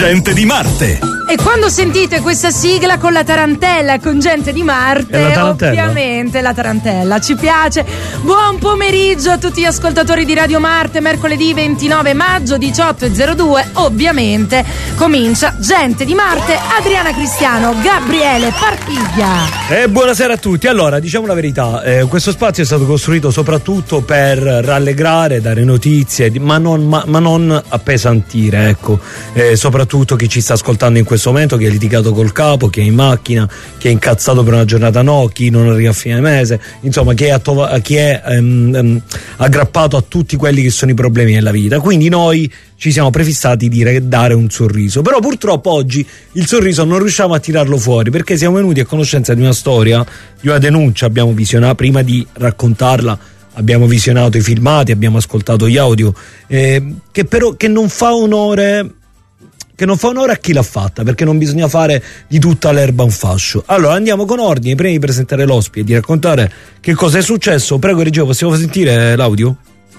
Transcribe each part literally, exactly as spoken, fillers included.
Gente di Marte. E quando sentite questa sigla con la tarantella, con Gente di Marte, la tarantella? ovviamente la tarantella ci piace. Buon pomeriggio a tutti gli ascoltatori di Radio Marte. Mercoledì ventinove maggio diciotto e zero due, ovviamente comincia Gente di Marte. Adriana Cristiano, Gabriele Parpiglia. E buonasera a tutti. Allora, diciamo la verità, eh, questo spazio è stato costruito soprattutto per rallegrare, dare notizie, ma non, ma, ma non appesantire, ecco. Eh, soprattutto chi ci sta ascoltando in questo momento, chi ha litigato col capo, chi è in macchina, chi è incazzato per una giornata no, chi non arriva a fine mese, insomma chi è, attova- chi è um, um, aggrappato a tutti quelli che sono i problemi della vita. Quindi noi ci siamo prefissati di re- dare un sorriso, però purtroppo oggi il sorriso non riusciamo a tirarlo fuori perché siamo venuti a conoscenza di una storia, di una denuncia. Abbiamo visionato, prima di raccontarla abbiamo visionato i filmati, abbiamo ascoltato gli audio, eh, che però che non fa onore che non fa onore a chi l'ha fatta, perché non bisogna fare di tutta l'erba un fascio. Allora andiamo con ordine, prima di presentare l'ospite e di raccontare che cosa è successo. Prego regia, possiamo sentire l'audio?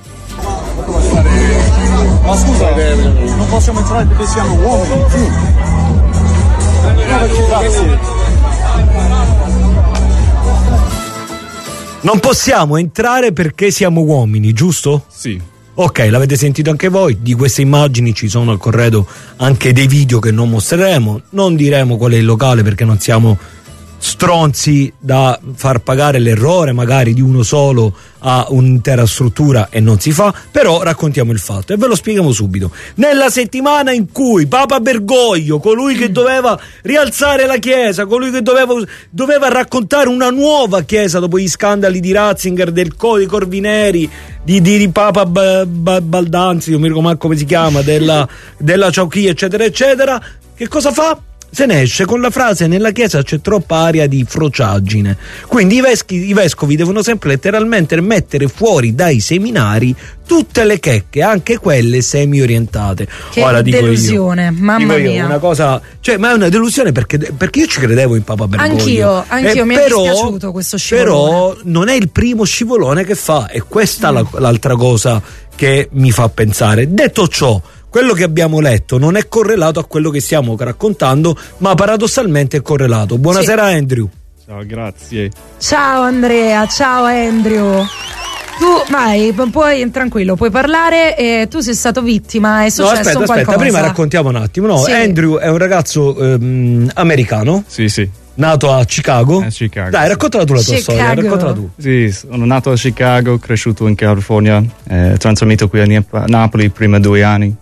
Ma scusa, non possiamo entrare perché siamo uomini. Grazie. Non possiamo entrare perché siamo uomini, giusto? Sì. Ok, l'avete sentito anche voi, di queste immagini ci sono al corredo anche dei video che non mostreremo, non diremo qual è il locale perché non siamo stronzi da far pagare l'errore magari di uno solo a un'intera struttura e non si fa, però raccontiamo il fatto e ve lo spieghiamo subito. Nella settimana in cui Papa Bergoglio, colui che doveva rialzare la chiesa, colui che doveva, doveva raccontare una nuova chiesa dopo gli scandali di Ratzinger, del Co, di Corvineri, di, di, di Papa B- B- Baldanzi, non mi ricordo come si chiama, della, della Ciauchia eccetera eccetera, che cosa fa? Se ne esce con la frase: nella chiesa c'è troppa aria di frociaggine. Quindi i, veschi, i vescovi devono sempre letteralmente mettere fuori dai seminari tutte le checche, anche quelle semi-orientate. Che Ora, dico delusione, io, mamma dico io, mia. Una cosa, cioè, ma è una delusione perché, perché io ci credevo in Papa Bergoglio. Anch'io, anch'io eh, mi però, è dispiaciuto questo scivolone. Però non è il primo scivolone che fa, e questa è mm. la, l'altra cosa che mi fa pensare. Detto ciò, quello che abbiamo letto non è correlato a quello che stiamo raccontando, ma paradossalmente è correlato. Buonasera sì. Andrew. Ciao, grazie. Ciao Andrea, ciao Andrew. Tu vai, puoi, tranquillo, puoi parlare. Eh, tu sei stato vittima, è successo no, aspetta, qualcosa. aspetta, prima raccontiamo un attimo. No, sì. Andrew è un ragazzo ehm, americano. Sì, sì. Nato a Chicago. A Chicago. Dai, raccontala tu la tua Chicago. storia, raccontala tu. Sì, sono nato a Chicago, cresciuto in California, eh, trasferito qui a Napoli prima due anni.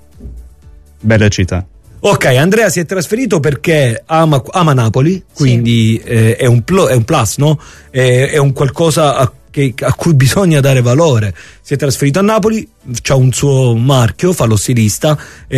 Bella città. Ok, Andrea si è trasferito perché ama, ama Napoli, quindi sì. eh, è, un pl- è un plus, no? È, è un qualcosa a, che, a cui bisogna dare valore. Si è trasferito a Napoli, c'ha un suo marchio, fa lo stilista,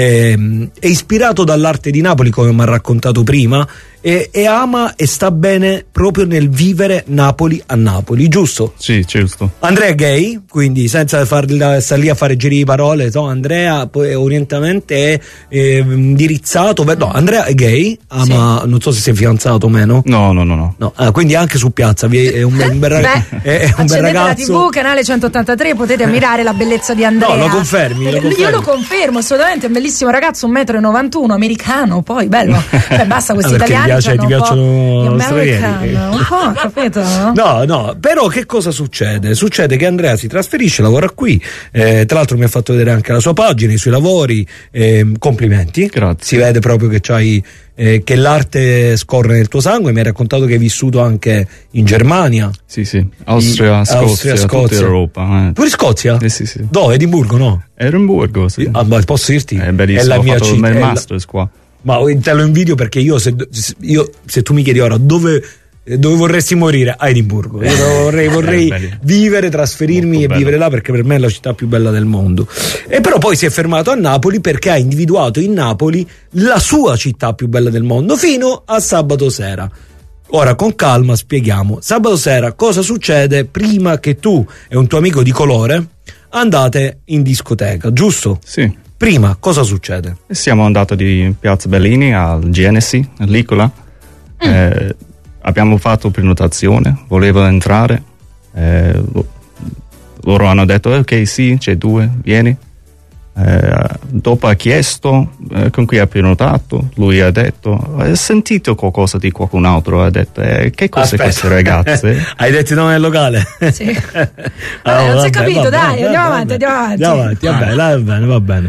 eh, è ispirato dall'arte di Napoli, come mi ha raccontato prima, e, e ama e sta bene proprio nel vivere Napoli a Napoli, giusto? Sì, giusto. Andrea è gay, quindi senza far, stare lì a fare giri di parole, no, Andrea poi orientamento è eh, indirizzato, no, Andrea è gay, ama, sì. Non so se sei fidanzato o meno. No, no, no, no. no ah, quindi anche su piazza è un, un bel, rag- Beh, è un bel ragazzo. la tivù, canale centottantatré, potete ammirare la bellezza di Andrea. No, lo confermi, lo confermi. Io lo confermo, assolutamente, è un bellissimo ragazzo, un metro e novantuno, americano, poi bello. Beh, basta questi ah, italiani. Piace, ti piacciono stranieri? Un po', capito? No, no, però che cosa succede? Succede che Andrea si trasferisce, lavora qui, eh, tra l'altro mi ha fatto vedere anche la sua pagina, i suoi lavori, eh, complimenti. Grazie. Si vede proprio che c'hai eh, che l'arte scorre nel tuo sangue. Mi hai raccontato che hai vissuto anche in Germania. Sì, sì, Austria, in, Scozia, Austria, Scozia, tutta Europa. Eh. Pure Scozia? Eh, sì, sì. Dove? Edimburgo, no? Edimburgo, sì. Ah, ma posso dirti? È bellissimo, è la ho mia fatto città, il la... masters qua. Ma te lo invidio perché io se, io se tu mi chiedi ora dove, dove vorresti morire, a Edimburgo. Io vorrei, vorrei vivere, trasferirmi e vivere là perché per me è la città più bella del mondo. E però poi si è fermato a Napoli perché ha individuato in Napoli la sua città più bella del mondo fino a sabato sera. Ora con calma spieghiamo. Sabato sera cosa succede prima che tu e un tuo amico di colore andate in discoteca, giusto? Sì. Prima cosa succede? Siamo andati di Piazza Bellini al Genesi, all'Icola. Mm. Eh, abbiamo fatto prenotazione, volevo entrare. Eh, loro hanno detto ok, sì, c'è due, vieni. Eh, dopo ha chiesto eh, con chi ha prenotato, lui ha detto: hai sentito qualcosa di qualcun altro? Ha detto: eh, che cos'è queste ragazze? Hai detto il nome del locale? Sì. Allora, non si è capito, dai, andiamo avanti, andiamo avanti. Andiamo avanti, va bene, va bene, va bene.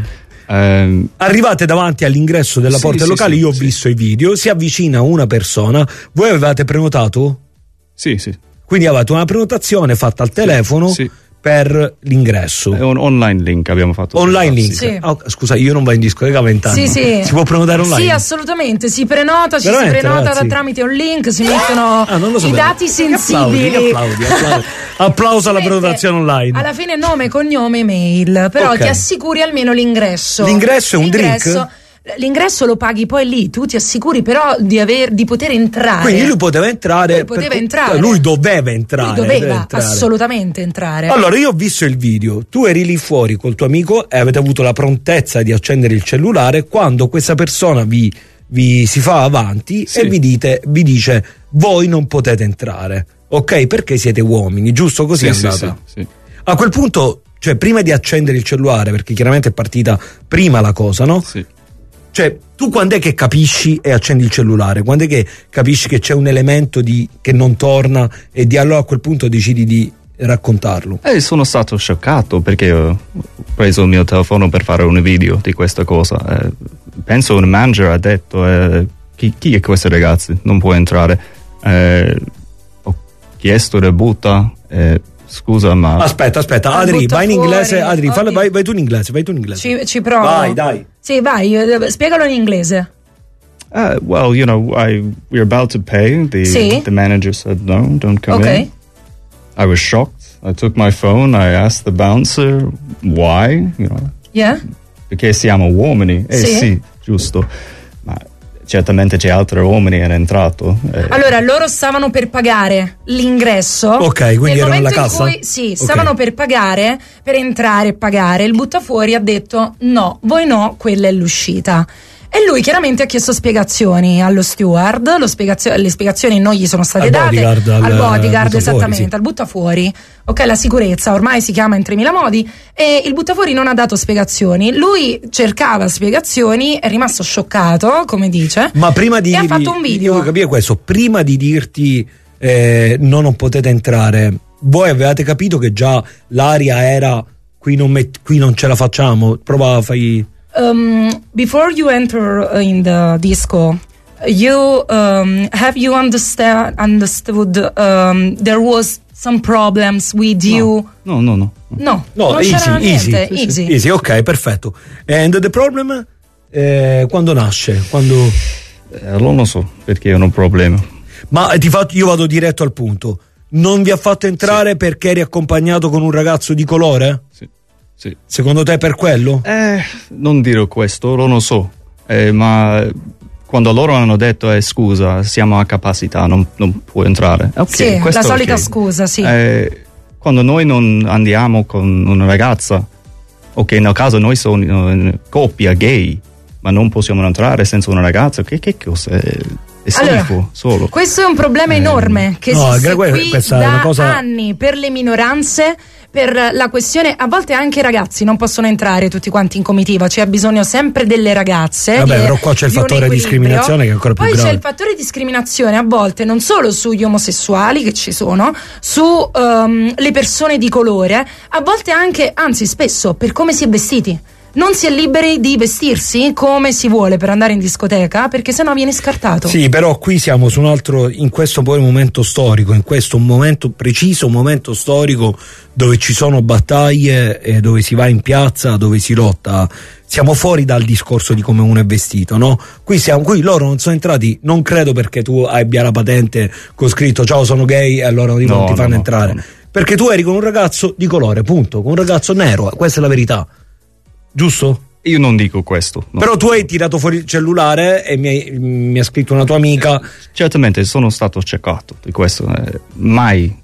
Um, Arrivate davanti all'ingresso della sì, porta sì, locale, sì, io ho sì. visto i video, si avvicina una persona, voi avevate prenotato? Sì, sì. Quindi avevate una prenotazione fatta al telefono sì. per l'ingresso. È un online link abbiamo fatto. Online link? Sì. Oh, scusa, io non vado in discoteca a vent'anni. Sì, sì. Si può prenotare online? Sì, assolutamente, si prenota, ci Veramente, si prenota ragazzi? da, tramite un link, si mettono Ah, non lo i sapevo. dati Che sensibili. Applaudi, applaudi, applaudi. Applauso alla Mette prenotazione online. Alla fine nome, cognome, email, però Ok. ti assicuri almeno l'ingresso. L'ingresso è un L'ingresso- drink? L'ingresso lo paghi poi lì, tu ti assicuri però di, aver, di poter entrare. Quindi lui poteva entrare. Lui poteva per- entrare. Lui doveva entrare. Lui doveva doveva entrare. assolutamente entrare. Allora, io ho visto il video, tu eri lì fuori col tuo amico e avete avuto la prontezza di accendere il cellulare quando questa persona vi, vi si fa avanti Sì. e vi, dite, vi dice: voi non potete entrare, ok? Perché siete uomini, giusto? Così Sì, è sì, andata. sì, sì. A quel punto, cioè prima di accendere il cellulare, perché chiaramente è partita prima la cosa, no? Sì. Cioè, tu quando è che capisci e accendi il cellulare? Quando è che capisci che c'è un elemento di, che non torna e di allora a quel punto decidi di raccontarlo? E sono stato scioccato perché ho preso il mio telefono per fare un video di questa cosa. Eh, penso un manager ha detto: eh, chi, chi è questo ragazzo? Non può entrare. Eh, ho chiesto la butta. Eh, scusa, ma. Aspetta, aspetta, Ah, Adri, butta vai in fuori. inglese. Adri, fallo, Oddio. vai, vai tu in inglese, vai tu in inglese. Ci, ci provo. Vai, dai. Sì, vai, eh, spiegalo in inglese. Uh, well, you know, I we're about to pay. The Sì. the manager said no, don't come Ok. in. I was shocked. I took my phone. I asked the bouncer why. You know, Yeah? perché siamo uomini. Eh Sì. sì, giusto. Ma certamente c'è altri uomini che hanno entrato. Eh, Allora, loro stavano per pagare l'ingresso. Ok, quindi Nel erano momento alla in cassa? cui, sì, Ok. stavano per pagare, per entrare e pagare. Il buttafuori ha detto: no, voi no, quella è l'uscita. E lui chiaramente ha chiesto spiegazioni allo steward. Lo spiegazio- le spiegazioni non gli sono state Al date bodyguard, al- al bodyguard, buttafuori, esattamente, sì. al buttafuori. Ok, la sicurezza ormai si chiama in tremila modi. E il buttafuori non ha dato spiegazioni. Lui cercava spiegazioni, è rimasto scioccato, come dice. Ma prima di e ha dirgli- fatto un video. Io voglio capire questo, prima di dirti eh, no, non potete entrare, voi avevate capito che già l'aria era qui non, met- qui non ce la facciamo, prova, fai. Um, before you enter in the disco, you um, have you understand understood um, there was some problems with you? no, no, no. No, No, non easy, c'era easy, niente, sì, sì. easy. Easy, ok, perfetto. And the problem eh, quando nasce? Quando... Eh, non lo so perché è un problema. Ma ti fa- io vado diretto al punto. Non vi ha fatto entrare perché eri accompagnato con un ragazzo di colore? Sì, sì. Secondo te è per quello? Eh, non dire questo, non lo so. Eh, ma quando loro hanno detto eh, scusa, siamo a capacità, non, non può entrare. Ok, Sì, questo la è solita ok. scusa, sì. Eh, quando noi non andiamo con una ragazza, ok, nel caso noi siamo in coppia gay, ma non possiamo entrare senza una ragazza, che, che cosa? È, è Allora, schifo, solo. Questo è un problema enorme che no, esiste que- qui questa è da una cosa- anni per le minoranze, per la questione, a volte anche i ragazzi non possono entrare tutti quanti in comitiva, c'è bisogno sempre delle ragazze. Vabbè, di- però qua c'è il di un fattore equilibrio. discriminazione che è ancora più Poi grave. c'è il fattore di discriminazione a volte non solo sugli omosessuali, che ci sono, su ehm, le persone di colore, a volte anche, anzi spesso, per come si è vestiti. Non si è liberi di vestirsi come si vuole per andare in discoteca, perché sennò viene scartato. Sì, però qui siamo su un altro, in questo poi momento storico, in questo momento preciso, momento storico dove ci sono battaglie, e dove si va in piazza, dove si lotta. Siamo fuori dal discorso di come uno è vestito, no? Qui siamo, qui loro non sono entrati, non credo perché tu abbia la patente con scritto ciao sono gay e allora non No, ti fanno no, entrare. no, no. Perché tu eri con un ragazzo di colore, punto, con un ragazzo nero, questa è la verità. Giusto? Io non dico questo. No. Però tu hai tirato fuori il cellulare e mi, hai, mi ha scritto una tua amica. Certamente sono stato cercato di questo, eh, mai.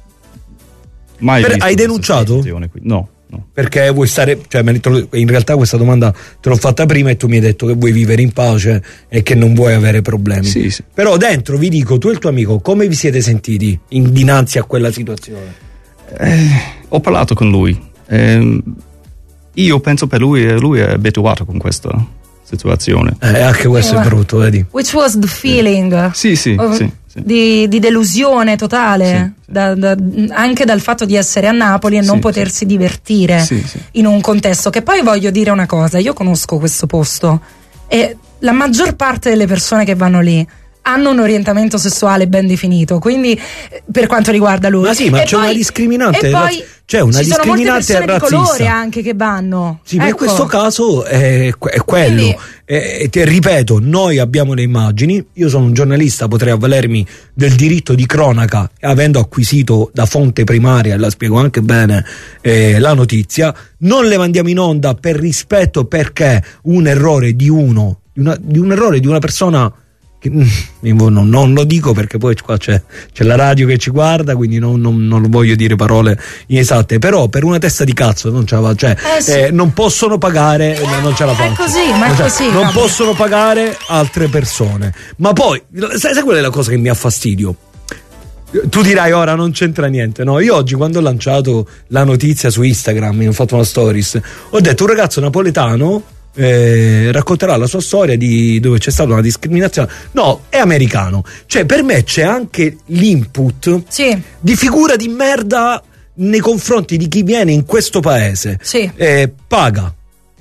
mai Per- visto hai questa denunciato? situazione qui. No, no. Perché vuoi stare, cioè me ne tro- in realtà questa domanda te l'ho fatta prima e tu mi hai detto che vuoi vivere in pace e che non vuoi avere problemi. Sì, sì. Però dentro vi dico, tu e il tuo amico, come vi siete sentiti in, dinanzi a quella situazione? Eh, ho parlato con lui. ehm, io penso per lui, lui è abituato con questa situazione. Eh, anche questo yeah. è brutto, vedi? Which was the feeling? Sì, sì, of, sì, sì. Di, di delusione totale, sì, sì. Da, da, anche dal fatto di essere a Napoli e sì, non potersi sì. divertire sì, sì. in un contesto. Che poi voglio dire una cosa, io conosco questo posto e la maggior parte delle persone che vanno lì hanno un orientamento sessuale ben definito, quindi per quanto riguarda lui. Ma sì, ma e c'è poi, una discriminante, e poi c'è una ci sono molte discriminante persone razzista. di colore anche che vanno. Sì, ma ecco. in questo caso è, è quello. Quindi, e, e ti ripeto, noi abbiamo le immagini, io sono un giornalista, potrei avvalermi del diritto di cronaca, avendo acquisito da fonte primaria, e la spiego anche bene, eh, la notizia, non le mandiamo in onda per rispetto, perché un errore di uno, di, una, di un errore di una persona, che, non, non lo dico perché poi qua c'è, c'è la radio che ci guarda, quindi non, non, non voglio dire parole inesatte, però per una testa di cazzo non, ce la, cioè, eh sì. eh, non possono pagare, eh, non ce la faccio. È così, ma è cioè, così. non vabbè. possono pagare altre persone. Ma poi, sai, sai qual è la cosa che mi ha fastidio? Tu dirai ora non c'entra niente, no? Io oggi quando ho lanciato la notizia su Instagram, ho fatto una stories, ho detto un ragazzo napoletano Eh, racconterà la sua storia di dove c'è stata una discriminazione. No, è americano. Cioè, per me c'è anche l'input sì. di figura di merda nei confronti di chi viene in questo paese. Sì. Eh, paga,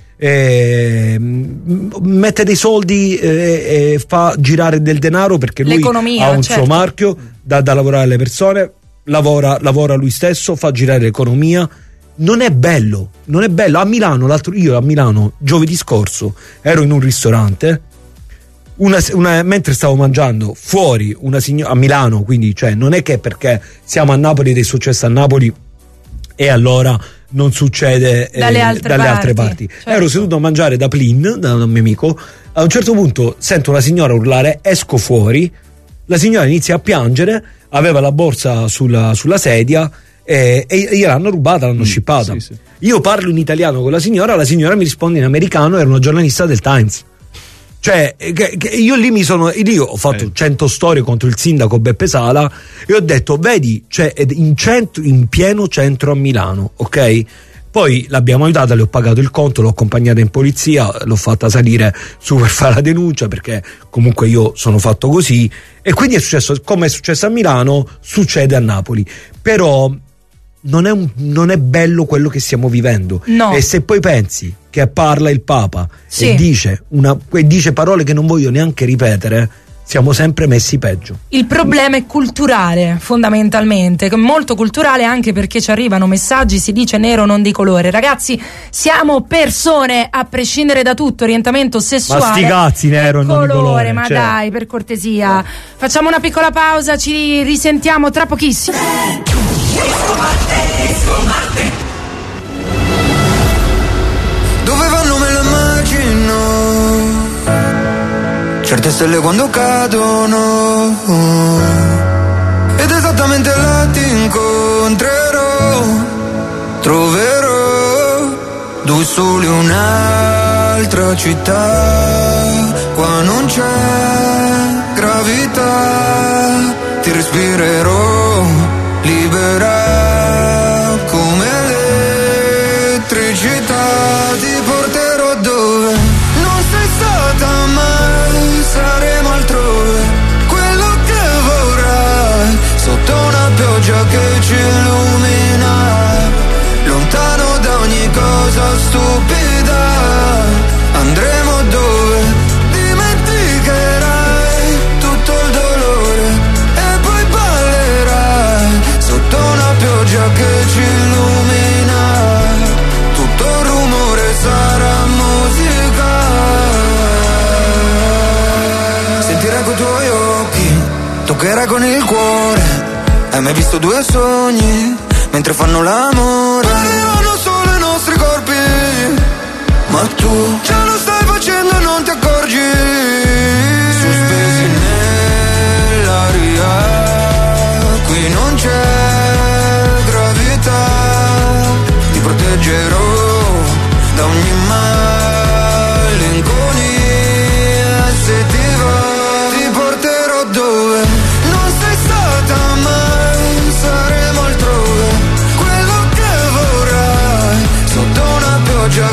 eh, mette dei soldi e eh, eh, fa girare del denaro perché lui L'economia, ha un certo. suo marchio, dà da lavorare alle persone, lavora, lavora lui stesso, fa girare l'economia. Non è bello, non è bello. A Milano, l'altro io a Milano giovedì scorso ero in un ristorante, una, una, mentre stavo mangiando fuori una signora a Milano, quindi cioè non è che perché siamo a Napoli ed è successo a Napoli e allora non succede eh, dalle altre dalle parti, altre parti. Certo. Ero seduto a mangiare da Plin, da un mio amico, a un certo punto sento una signora urlare, esco fuori, la signora inizia a piangere, aveva la borsa sulla, sulla sedia e, e gliel'hanno rubata, l'hanno mm, scippata. Sì, sì. Io parlo in italiano con la signora, la signora mi risponde in americano, era una giornalista del Times. Cioè, che, che io lì mi sono. Io ho fatto eh. cento storie contro il sindaco Beppe Sala e ho detto: vedi, cioè, in, centro, in pieno centro a Milano, ok? Poi l'abbiamo aiutata, le ho pagato il conto, l'ho accompagnata in polizia, l'ho fatta salire su per fare la denuncia, perché comunque io sono fatto così. E quindi è successo, come è successo a Milano, succede a Napoli. Però non è, un, non è bello quello che stiamo vivendo. No. E se poi pensi che parla il Papa sì. e dice, una, e dice parole che non voglio neanche ripetere, siamo sempre messi peggio. Il problema è culturale, fondamentalmente, molto culturale, anche perché ci arrivano messaggi, si dice nero non di colore. Ragazzi, siamo persone, a prescindere da tutto, orientamento sessuale. Ma sti cazzi, nero non di colore. Ma cioè. dai, per cortesia. Facciamo una piccola pausa, ci risentiamo tra pochissimo. Dove vanno me lo immagino, certe stelle quando cadono, ed esattamente là ti incontrerò, troverò due soli un'altra città, qua non c'è gravità, ti respirerò libera come elettricità, ti porterò dove non sei stata mai, saremo altrove, quello che vorrai, sotto una pioggia che ci illumina, lontano da ogni cosa stupida, andremo dove dimenticherai tutto il dolore e poi ballerai sotto una pioggia che ci illumina, tutto il rumore sarà musica, sentirai coi tuoi occhi, toccherai con il cuore, hai mai visto due sogni mentre fanno l'amore? Parleranno solo i nostri corpi, ma tu già lo stai facendo e non ti accorgi, sospesi nell'aria, qui non c'è gravità, ti proteggerò da ogni malinconia, se ti va ti porterò dove non sei stata mai, saremo altrove, quello che vorrai, sotto una pioggia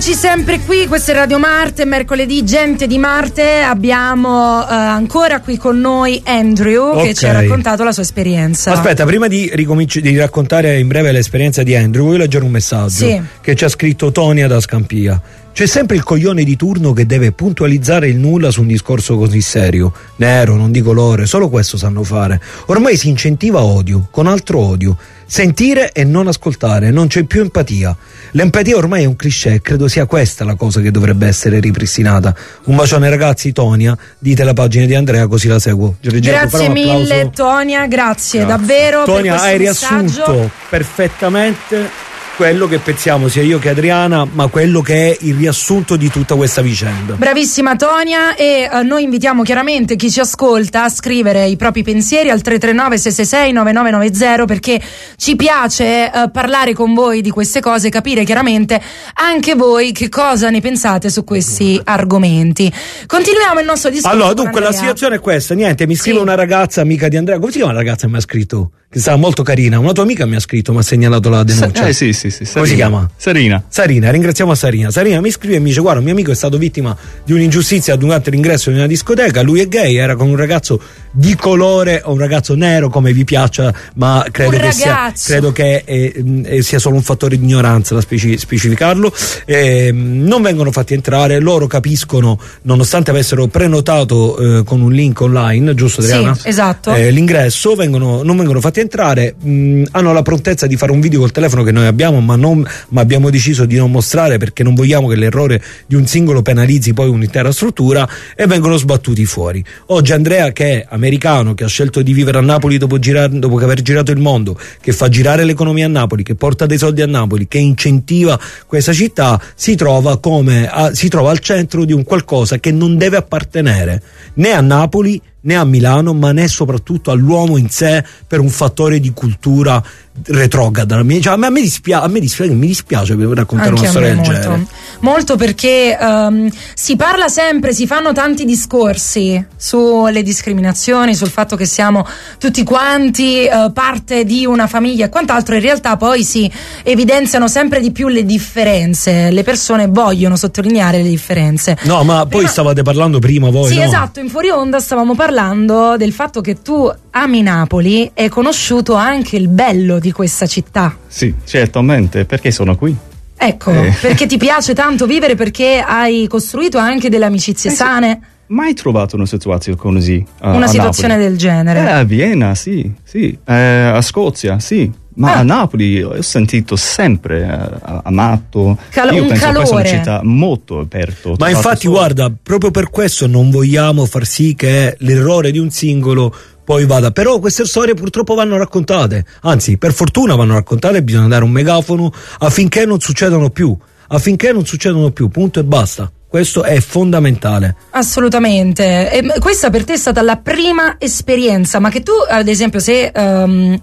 Eccoci sempre qui, questo è Radio Marte, mercoledì, gente di Marte. Abbiamo uh, ancora qui con noi Andrew, okay, che ci ha raccontato la sua esperienza. Aspetta, prima di, ricominci- di raccontare in breve l'esperienza di Andrew, voglio leggere un messaggio sì. che ci ha scritto Tonia da Scampia. C'è sempre il coglione di turno che deve puntualizzare il nulla su un discorso così serio. Nero, non di colore, solo questo sanno fare. Ormai si incentiva odio, con altro odio. Sentire e non ascoltare, non c'è più empatia. L'empatia ormai è un cliché e credo sia questa la cosa che dovrebbe essere ripristinata. Un bacione ragazzi, Tonia, dite la pagina di Andrea così la seguo. Grazie mille Tonia, grazie, grazie. davvero. Tonia, per hai messaggio. riassunto perfettamente quello che pensiamo sia io che Adriana, ma quello che è il riassunto di tutta questa vicenda. Bravissima Tonia, e uh, noi invitiamo chiaramente chi ci ascolta a scrivere i propri pensieri al tre tre nove sei sei sei nove nove nove zero, perché ci piace uh, parlare con voi di queste cose, capire chiaramente anche voi che cosa ne pensate su questi argomenti. Continuiamo il nostro discorso. Allora, dunque la situazione è questa, niente, mi scrive sì. una ragazza amica di Andrea, come si chiama la ragazza che mi ha scritto? Che stava molto carina, una tua amica mi ha scritto, mi ha segnalato la denuncia. Eh sì, sì, sì. Come si chiama? Sarina. Sarina, ringraziamo Sarina. Sarina mi scrive e mi dice: guarda, un mio amico è stato vittima di un'ingiustizia durante l'ingresso in una discoteca, lui è gay, era con un ragazzo di colore o un ragazzo nero, come vi piaccia, ma credo un che sia credo che eh, eh, sia solo un fattore di ignoranza da speci- specificarlo. Eh, non vengono fatti entrare, loro capiscono, nonostante avessero prenotato eh, con un link online, giusto Adriana? Sì, esatto. Eh, l'ingresso, vengono, non vengono fatti entrare, mh, hanno la prontezza di fare un video col telefono che noi abbiamo, ma, non, ma abbiamo deciso di non mostrare perché non vogliamo che l'errore di un singolo penalizzi poi un'intera struttura, e vengono sbattuti fuori. Oggi Andrea, che è americano, che ha scelto di vivere a Napoli dopo, girar, dopo aver girato il mondo, che fa girare l'economia a Napoli, che porta dei soldi a Napoli, che incentiva questa città, si trova come a, si trova al centro di un qualcosa che non deve appartenere né a Napoli né a Milano, ma né soprattutto all'uomo in sé, per un fattore di cultura retrograda. Cioè, a me, a me dispiace, a me dispiace, mi dispiace per raccontare anche una storia del molto. genere. Molto, perché um, si parla sempre, si fanno tanti discorsi sulle discriminazioni, sul fatto che siamo tutti quanti uh, parte di una famiglia e quant'altro. In realtà poi si evidenziano sempre di più le differenze, le persone vogliono sottolineare le differenze. No, ma prima... poi stavate parlando prima voi, sì, no? esatto, in fuori onda stavamo parlando del fatto che tu ami Napoli e hai conosciuto anche il bello di questa città. Sì, certamente, perché sono qui. Ecco, eh. perché ti piace tanto vivere, perché hai costruito anche delle amicizie eh, sane. Mai trovato una situazione così uh, una a situazione Napoli. del genere? Eh, a Vienna, sì, sì. Eh, a Scozia, sì. Ma ah. a Napoli ho sentito sempre uh, amato. Cal- Io un penso calore. che questa è una città molto aperta. Ma infatti, solo. guarda, proprio per questo non vogliamo far sì che l'errore di un singolo poi vada. Però queste storie purtroppo vanno raccontate, anzi, per fortuna vanno raccontate, bisogna dare un megafono affinché non succedano più, affinché non succedano più, punto e basta. Questo è fondamentale. Assolutamente. E questa per te è stata la prima esperienza, ma che tu, ad esempio, se um,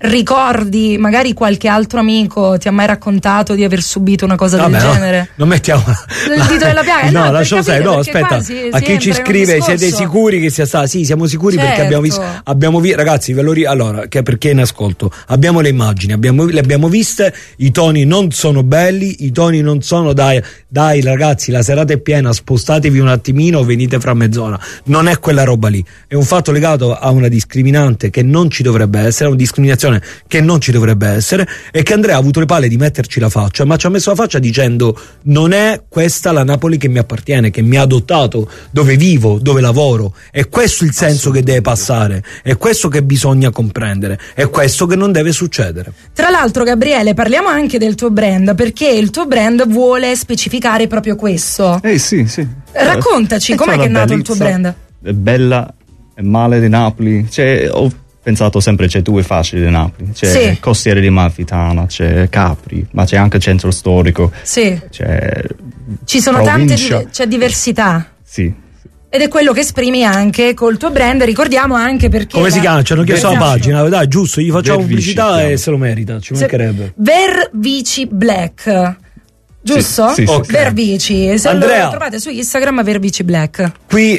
ricordi magari qualche altro amico ti ha mai raccontato di aver subito una cosa Vabbè, del no, genere? Non mettiamo il dito della piaga. No, no lasciamo stare. No, aspetta. Si, a chi ci scrive, siete sicuri che sia stato? Sì, siamo sicuri, certo. Perché abbiamo visto, abbiamo vi- ragazzi, ve lo ri- allora, che perché in ascolto abbiamo le immagini, abbiamo, le abbiamo viste, i toni non sono belli, i toni non sono dai, dai ragazzi, la serata è piena, spostatevi un attimino, venite fra mezz'ora. Non è quella roba lì, è un fatto legato a una discriminante che non ci dovrebbe essere, una discriminazione che non ci dovrebbe essere, e che Andrea ha avuto le palle di metterci la faccia, ma ci ha messo la faccia dicendo: non è questa la Napoli che mi appartiene, che mi ha adottato, dove vivo, dove lavoro. È questo il senso che deve passare, è questo che bisogna comprendere, è questo che non deve succedere. Tra l'altro, Gabriele, parliamo anche del tuo brand, perché il tuo brand vuole specificare proprio questo. Eh sì, sì. Raccontaci, eh, com'è che è nato il tuo brand? È bella, è male di Napoli, cioè ho pensato sempre c'è due facili di Napoli, c'è sì. Costiere di Amalfitana, c'è Capri, ma c'è anche il centro storico. Sì. C'è Ci sono provincia. tante, c'è diversità. Sì. Ed è quello che esprimi anche col tuo brand, ricordiamo anche perché... Come si chiama? Ci hanno chiesto la pagina, dai, giusto, gli facciamo Vervici, pubblicità chiama. E se lo merita, ci se, mancherebbe. Vervici Black, giusto? Sì, sì, okay. Vervici, se Andrea, lo trovate su Instagram, Vervici Black. Qui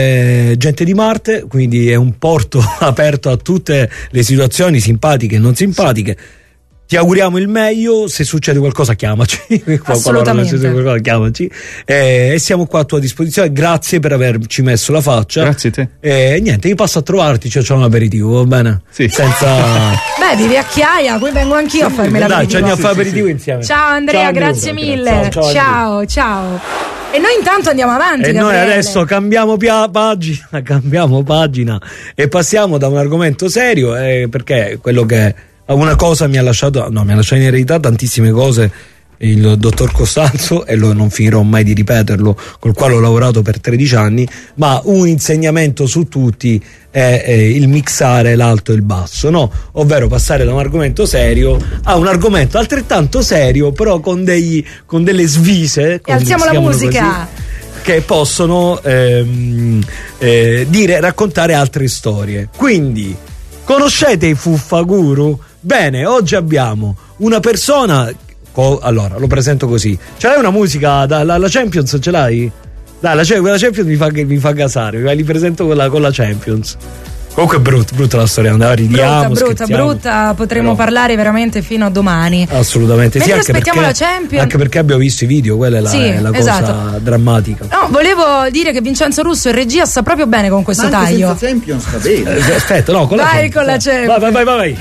è gente di Marte, quindi è un porto aperto a tutte le situazioni simpatiche e non simpatiche. ti auguriamo il meglio, se succede qualcosa chiamaci. Assolutamente. Se succede qualcosa, chiamaci. Eh, e siamo qua a tua disposizione, grazie per averci messo la faccia. Grazie a te. E niente, io passo a trovarti, cioè, c'è un aperitivo, va bene? Sì. Senza... Beh, vivi a Chiaia, qui vengo anch'io a farmi l'aperitivo. Dai, ci andiamo a fare Sì, aperitivo sì, insieme. Ciao Andrea, Ciao, grazie Andrea. mille. Ciao, ciao, ciao, ciao. E noi intanto andiamo avanti. E Gabriele. noi adesso cambiamo pia- pagina, cambiamo pagina e passiamo da un argomento serio, eh, perché quello che una cosa mi ha lasciato, no, mi ha lasciato in eredità tantissime cose il dottor Costanzo, e lo, non finirò mai di ripeterlo, col quale ho lavorato per tredici anni, ma un insegnamento su tutti è, è il mixare l'alto e il basso, no? Ovvero passare da un argomento serio a un argomento altrettanto serio, però con, degli, con delle svise, E alziamo la musica. Così, che possono ehm, eh, dire, raccontare altre storie. Quindi, conoscete i Fuffaguru? Bene, oggi abbiamo una persona. Co- allora, lo presento così. Ce l'hai una musica? Da, la, la Champions ce l'hai? Dai, la, quella Champions mi fa, mi fa gasare. Li presento con la, con la Champions. Comunque è brutta, brutta la storia, andava, ridiamo, brutta, brutta, scherziamo. brutta, potremmo Però, parlare veramente fino a domani. assolutamente sì, Mentre anche aspettiamo perché, la Champions. anche perché abbiamo visto i video, quella è la, Sì, è la esatto. cosa drammatica. No, volevo dire che Vincenzo Russo in regia sta proprio bene con questo Ma anche taglio. senza Champions va bene. Eh, Aspetta, no, con la Vai Champions. con la Champions. Vai, vai, vai, vai.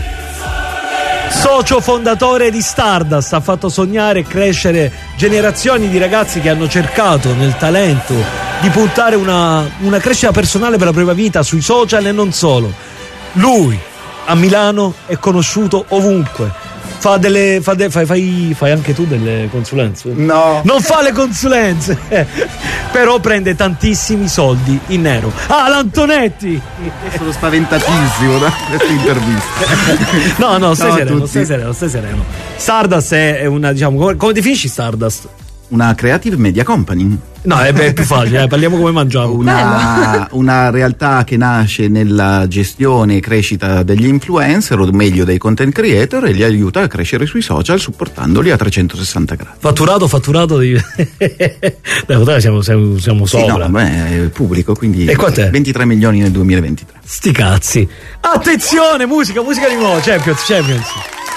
Socio fondatore di Stardust, ha fatto sognare e crescere generazioni di ragazzi che hanno cercato nel talento di puntare una, una crescita personale per la propria vita sui social e non solo. Lui a Milano è conosciuto ovunque. Fa delle, fa de, fai, fai, fai anche tu delle consulenze? No. Non fa le consulenze, però prende tantissimi soldi in nero. Ah, l'Antonetti! Sono spaventatissimo da questa intervista. No, no, stai Ciao a sereno, tutti. stai sereno, stai sereno. Stardust è è una, diciamo, come, come definisci Stardust? Una creative media company. No, è, è più facile, eh, parliamo come mangiamo. Una, una realtà che nasce nella gestione e crescita degli influencer, o meglio dei content creator, e li aiuta a crescere sui social supportandoli a trecentosessanta gradi. Fatturato, fatturato di... Dai, siamo, siamo, siamo Sì, sopra. no, beh, è pubblico, quindi E quant'è? ventitré milioni nel duemilaventitré. Sti cazzi. Attenzione, musica, musica di nuovo. Champions, Champions.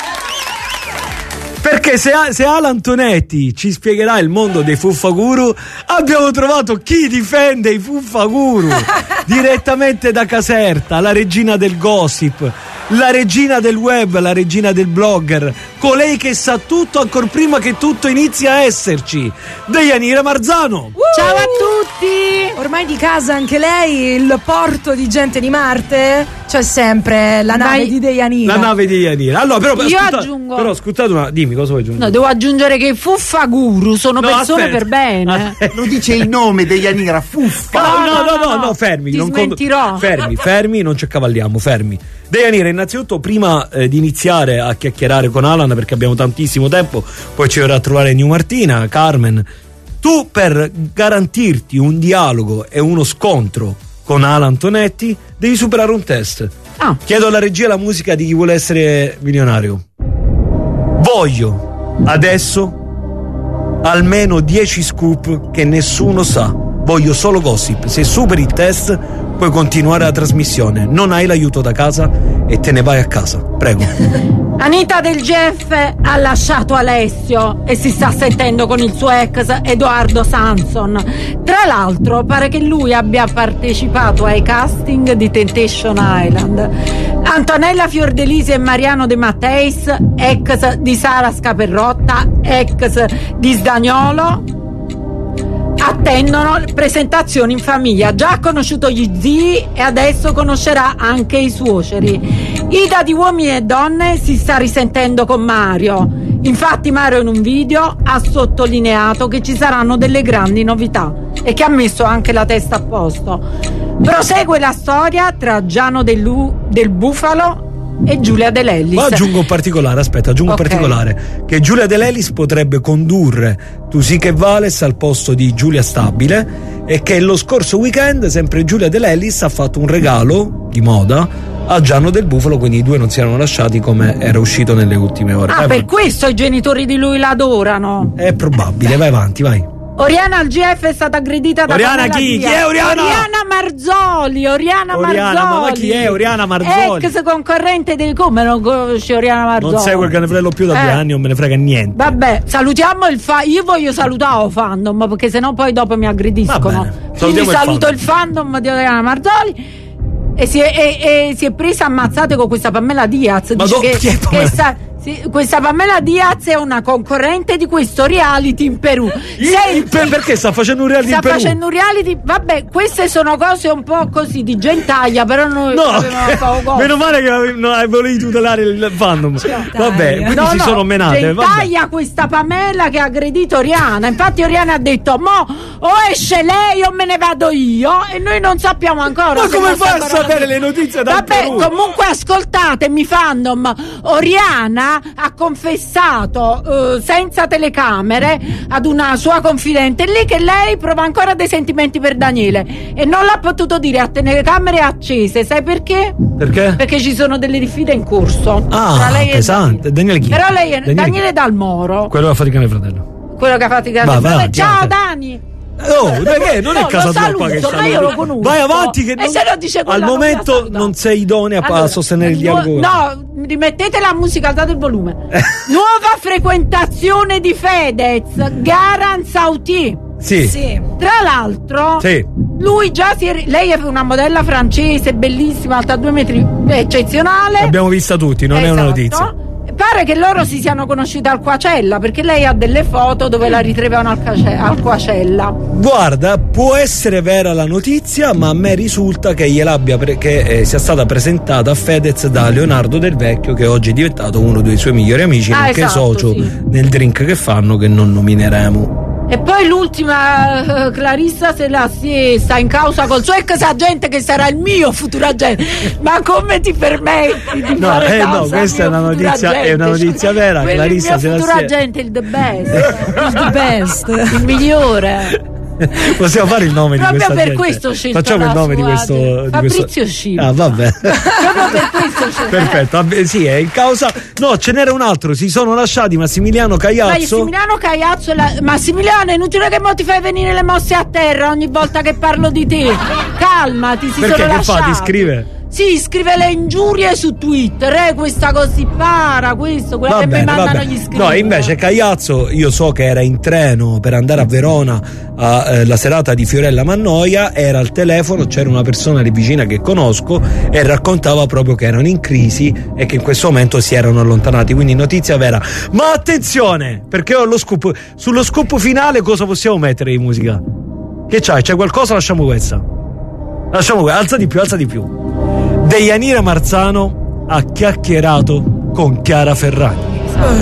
Perché se, se Alan Tonetti ci spiegherà il mondo dei Fuffaguru, abbiamo trovato chi difende i Fuffaguru direttamente da Caserta, la regina del gossip, la regina del web, la regina del blogger, colei che sa tutto ancor prima che tutto inizi a esserci, Deianira Marzano. Ciao a tutti! Ormai di casa anche lei, il porto di gente di Marte, c'è sempre la nave Vai. di Deianira. La nave di Deianira. Allora, però, Io ascolta, aggiungo- però ascoltate una, dimmi cosa vuoi aggiungere. No, devo aggiungere che i Fuffaguru sono No, persone aspetta. per bene. Lo dice il nome degli Yanira, fuffa. No, no, no, no, no, no, no, fermi. ti non con- smentirò. Fermi, fermi, non ci accavalliamo, fermi. Deianira, innanzitutto, prima eh, di iniziare a chiacchierare con Alan, perché abbiamo tantissimo tempo, poi ci verrà a trovare New Martina, Carmen. Tu, per garantirti un dialogo e uno scontro con Alan Tonetti, devi superare un test. Ah. Chiedo alla regia la musica di Chi vuole essere milionario. Voglio adesso almeno dieci scoop che nessuno sa. Voglio solo gossip. Se superi il test puoi continuare la trasmissione. Non hai l'aiuto da casa e te ne vai a casa. Prego. Anita Del Jeff ha lasciato Alessio e si sta sentendo con il suo ex Edoardo Sanson. Tra l'altro pare che lui abbia partecipato ai casting di Temptation Island. Antonella Fiordelisi e Mariano De Matteis, ex di Sara Scaperrotta, ex di Sdagnolo, attendono presentazioni in famiglia. Già ha conosciuto gli zii e adesso conoscerà anche i suoceri. Ida di Uomini e Donne si sta risentendo con Mario. Infatti Mario in un video ha sottolineato che ci saranno delle grandi novità e che ha messo anche la testa a posto. Prosegue la storia tra Giano del, Lu- del Bufalo e Giulia De Lellis. Ma aggiungo un particolare, aspetta, aggiungo Ok. un particolare. Che Giulia De Lellis potrebbe condurre Tu sì che Vales al posto di Giulia Stabile, e che lo scorso weekend sempre Giulia De Lellis ha fatto un regalo di moda a Gianno del Bufalo, quindi i due non si erano lasciati come era uscito nelle ultime ore. Ah, Vai per avanti. questo i genitori di lui la adorano. È probabile, vai avanti, vai. Oriana al G F è stata aggredita da Oriana Pamela chi? Diaz. Chi è Oriana? Oriana Marzoli, Oriana, Oriana, Marzoli. ma chi è Oriana Marzoli? Ex concorrente dei come non conosci Oriana Marzoli? Non seguo il Caneprello più da Eh. due anni, non me ne frega niente. Vabbè, salutiamo il fa. Io voglio salutare il fandom perché sennò poi dopo mi aggrediscono. Va bene, Quindi salutiamo il saluto fandom. il fandom di Oriana Marzoli. E si è, e, e si è presa ammazzate con questa Pamela Diaz. Ma Dice do- che, chi è che Pamela? sta- sì, questa Pamela Diaz è una concorrente di questo reality in Perù. In- Senti, per- perché sta facendo un reality sta in Perù? facendo un reality. Vabbè, queste sono cose un po' così di gentaglia, però noi No, avevamo poco. meno male che avevi- no, volevi tutelare il fandom. Vabbè, quindi No, si no, sono menate. Vabbè. gentaglia questa Pamela che ha aggredito Oriana. Infatti Oriana ha detto: mo o esce lei o me ne vado io. E noi non sappiamo ancora. Ma se come non fai a ancora sapere così. le notizie dal Vabbè, Perù? comunque ascoltatemi fandom. Oriana ha confessato eh, senza telecamere ad una sua confidente lì che lei prova ancora dei sentimenti per Daniele e non l'ha potuto dire a telecamere accese. Sai perché? Perché? Perché ci sono delle diffide in corso Ah, tra lei e pesante. Daniele chi? Però lei è Daniele Daniele, chi? Dalmoro, Quello che ha fatto il Cane Fratello. quello che ha fatto i Va, casi. vai avanti, Ciao avanti. Dani. Oh, perché non è No, casa lo tua qua che saluto, ma io lo conosco. Vai avanti che E non- se lo dice quella al non momento la saluta. non sei idonea a- a Allora, sostenere il nu- dialogo. No, rimettete la musica, alzate il volume. Nuova frequentazione di Fedez, Garan Sauti. Sì. Sì. Tra l'altro, Sì. lui già si è, lei è una modella francese bellissima, alta due metri, eccezionale. L'abbiamo vista tutti, non è una Esatto. notizia. Pare che loro si siano conosciuti al Quacella, perché lei ha delle foto dove la ritrevano al, Cace- al Quacella. Guarda, può essere vera la notizia, ma a me risulta che gliel'abbia pre- che eh, sia stata presentata a Fedez da Leonardo Del Vecchio, che oggi è diventato uno dei suoi migliori amici, Ah, nonché esatto, socio sì. nel drink che fanno, che non nomineremo. E poi l'ultima, eh, Clarissa se la si sta in causa col suo ex agente che sarà il mio futuro agente. Ma come ti permetti di No, fare eh, no, causa questa al è mio una futuro notizia- agente? è una notizia vera, Quello Clarissa è il se mio la futuro si è- agente, il the best. Il the best. Il migliore. Possiamo fare il nome Proprio di questa per gente? questo ho scelto Facciamo la il nome di sua questo, agente. di Fabrizio questo... Scipio. Ah, vabbè. Proprio per questo ho scelto. Perfetto, vabbè, sì, è in causa. No, ce n'era un altro, si sono lasciati Massimiliano Cagliazzo. Massimiliano Cagliazzo e la... Massimiliano, è inutile che mo ti fai venire le mosse a terra ogni volta che parlo di te. Calmati, si Perché sono che lasciati. fa? Ti scrive? Sì, scrive le ingiurie su Twitter, eh, questa così para, questo, quello Va che bene, mi va mandano bene. gli iscritti. No, invece Cagliazzo, io so che era in treno per andare a Verona alla serata di Fiorella Mannoia, era al telefono, c'era una persona lì vicina che conosco e raccontava proprio che erano in crisi e che in questo momento si erano allontanati, quindi notizia vera. Ma attenzione, perché ho lo scoop, sullo scoop finale cosa possiamo mettere di musica? Che c'hai? C'è qualcosa? Lasciamo questa. Lasciamo questa, alza di più, alza di più. Deianira Marzano ha chiacchierato con Chiara Ferragni.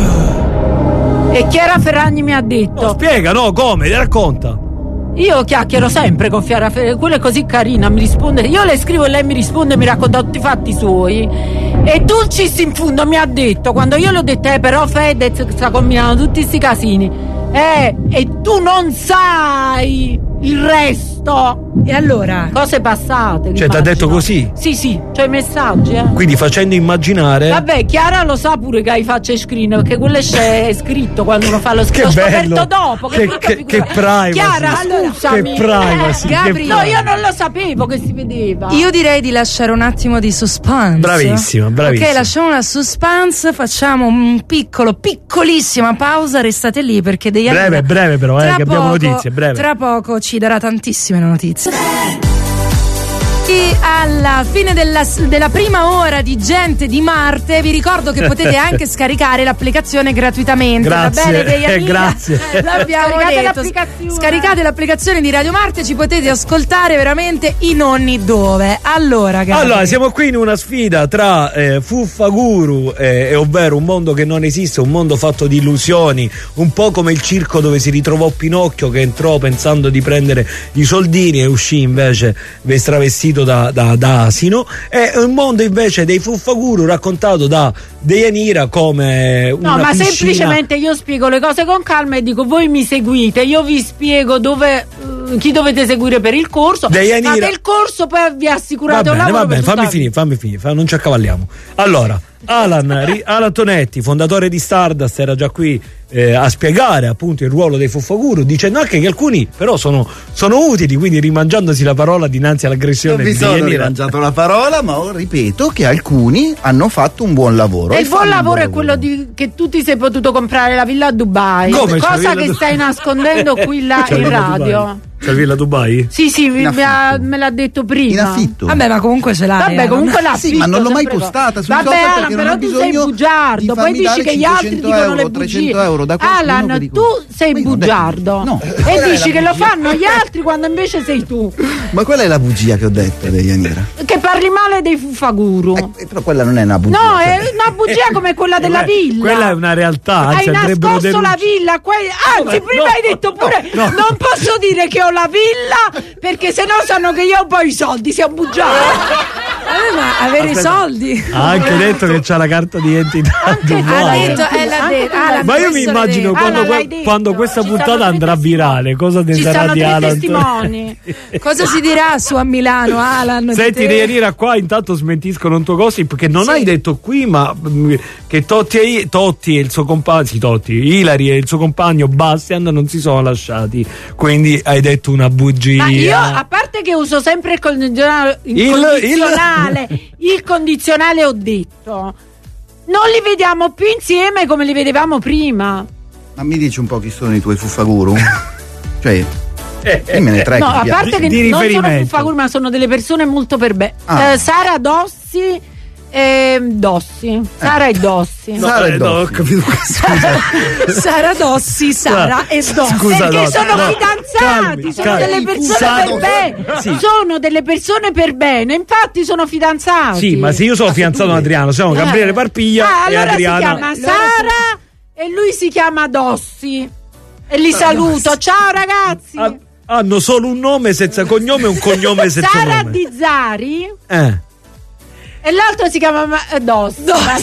E Chiara Ferragni mi ha detto: No, spiega, no, come? Racconta. io chiacchiero sempre con Chiara Ferragni, quella è così carina, mi risponde, io le scrivo e lei mi risponde e mi racconta tutti i fatti suoi. E Dulcis in fondo mi ha detto, quando io le ho detto eh però Fedez sta combinando tutti sti casini, eh, e tu non sai il resto. E allora? Cose passate. Cioè, t'ha detto così? Sì, sì, c'ho i messaggi, eh. Quindi facendo immaginare. Vabbè, Chiara lo sa pure che hai facce screen, perché quello è scritto quando uno fa lo Che scritto. L'ho bello. scoperto dopo. Che- brutta che- figura. che privacy. Chiara, Allora, scusami. che privacy, Eh, che Gabri, no, privacy. io non lo sapevo che si vedeva. Io direi di lasciare un attimo di suspense. Bravissima, bravissima. Ok, lasciamo la suspense, facciamo un piccolo, piccolissima pausa, restate lì perché degli Breve, breve però, eh, tra che abbiamo poco- notizie, breve. Tra poco ci darà tantissime notizie. E alla fine della, della prima ora di Gente di Marte vi ricordo che potete anche scaricare l'applicazione gratuitamente. Grazie, Va bene, Deianira? grazie. Eh, l'abbiamo Scaricate detto. l'applicazione. Scaricate l'applicazione di Radio Marte, ci potete ascoltare veramente in ogni dove. Allora, Gabri. Allora, siamo qui in una sfida tra eh, Fuffa Guru, eh, e ovvero un mondo che non esiste, un mondo fatto di illusioni, un po' come il circo dove si ritrovò Pinocchio che entrò pensando di prendere i soldini e uscì invece travestito da, da, da asino, e un mondo invece dei Fuffa Guru raccontato da Deianira come una No, ma piscina. semplicemente io spiego le cose con calma e dico voi mi seguite, io vi spiego dove eh, chi dovete seguire per il corso. Deianira- Fate il corso, poi vi Va assicurate un bene, lavoro va bene, per tutta fammi la finire, fammi finire, fa- non ci accavalliamo. Allora, Alan, ri, Alan Tonetti, fondatore di Stardust, era già qui eh, a spiegare appunto il ruolo dei Fuffaguru, dicendo anche che alcuni però sono, sono utili, quindi rimangiandosi la parola dinanzi all'aggressione non mi di sono Yanira. rimangiato la parola, ma ripeto che alcuni hanno fatto un buon lavoro. E il buon lavoro è quello di, che tu ti sei potuto comprare la villa a Dubai. Come? Cosa che Du- stai nascondendo qui là C'è in la villa radio. Dubai? C'è la villa Dubai? Sì, sì, mi, In mi ha- affitto. me l'ha detto prima. In affitto. Vabbè, ma comunque ce l'hai. Vabbè, comunque l'ha Sì, ma non l'ho mai postata sui Vabbè, social Alan, perché non però ho tu sei bisogno bugiardo. di Poi farmi dici dare che gli altri cinquecento dicono le euro, bugie. trecento euro da qualcuno Alan, che dico- tu sei Ma io non ho bugiardo. detto- no. E Quella è dici la che lo bugia. fanno gli altri quando invece sei tu. Ma quella è la bugia che ho detto di Yanira. Che parli male dei Fuffaguru. Eh, però quella non è una bugia. No, cioè- è una bugia come quella della Eh, villa. Quella è una realtà, anzi Hai andrebbero nascosto la denunciati. villa, que- anzi No, prima no, hai detto pure no, no. non posso dire che ho la villa perché sennò sanno che io ho poi i soldi, siamo bugiati. Vabbè, ma avere i soldi. Ha anche detto che c'ha la carta di identità Anche Ha Dubai. detto, eh, l'ha Anche detto. tu. Alan, Ma io mi questo l'ha immagino detto. quando, Alan, que- l'hai detto. quando questa Ci puntata stanno tre andrà testimoni. virale, cosa ne Ci sarà stanno di tre Alan? testimoni. Cosa si dirà su a Milano, Alan? di Senti, te? Yanira, qua intanto smentiscono un tuo gossip che non Sì. hai detto qui, ma mm, che Totti e, Totti e il suo compagno, sì, Totti, Ilari e il suo compagno Bastian non si sono lasciati, quindi hai detto una bugia. Ma io, a parte che uso sempre il condizionale, il, Il- condizionale, il... condizionale ho detto, non li vediamo più insieme come li vedevamo prima. Ma mi dici un po' chi sono i tuoi Fuffaguru? Cioè, Eh, eh, dimmene tre No, che a ti parte piacciono. che Di non sono riferimento. Fuffaguru, ma sono delle persone molto per bene. Ah. Eh, Sara Dossi e Dossi. Sara e Dossi. no, Sara eh, e no, ho Dossi. capito questo. Sara Dossi, Sara e Dossi. Scusa, Perché no, sono no, fidanzati, calmi, sono calmi. delle persone Sara- per bene. Sì. Sono delle persone per bene, infatti sono fidanzati. Sì, ma se io sono fidanzato con Adriano, siamo Eh. Gabriele Parpiglia Ah, e allora Adriana. si chiama Sara e lui si chiama Dossi. E li saluto. Ciao ragazzi. Ha- hanno solo un nome senza cognome e un cognome senza Sara nome. Dizzari Eh. e l'altro si chiama Ma- eh, Dossi.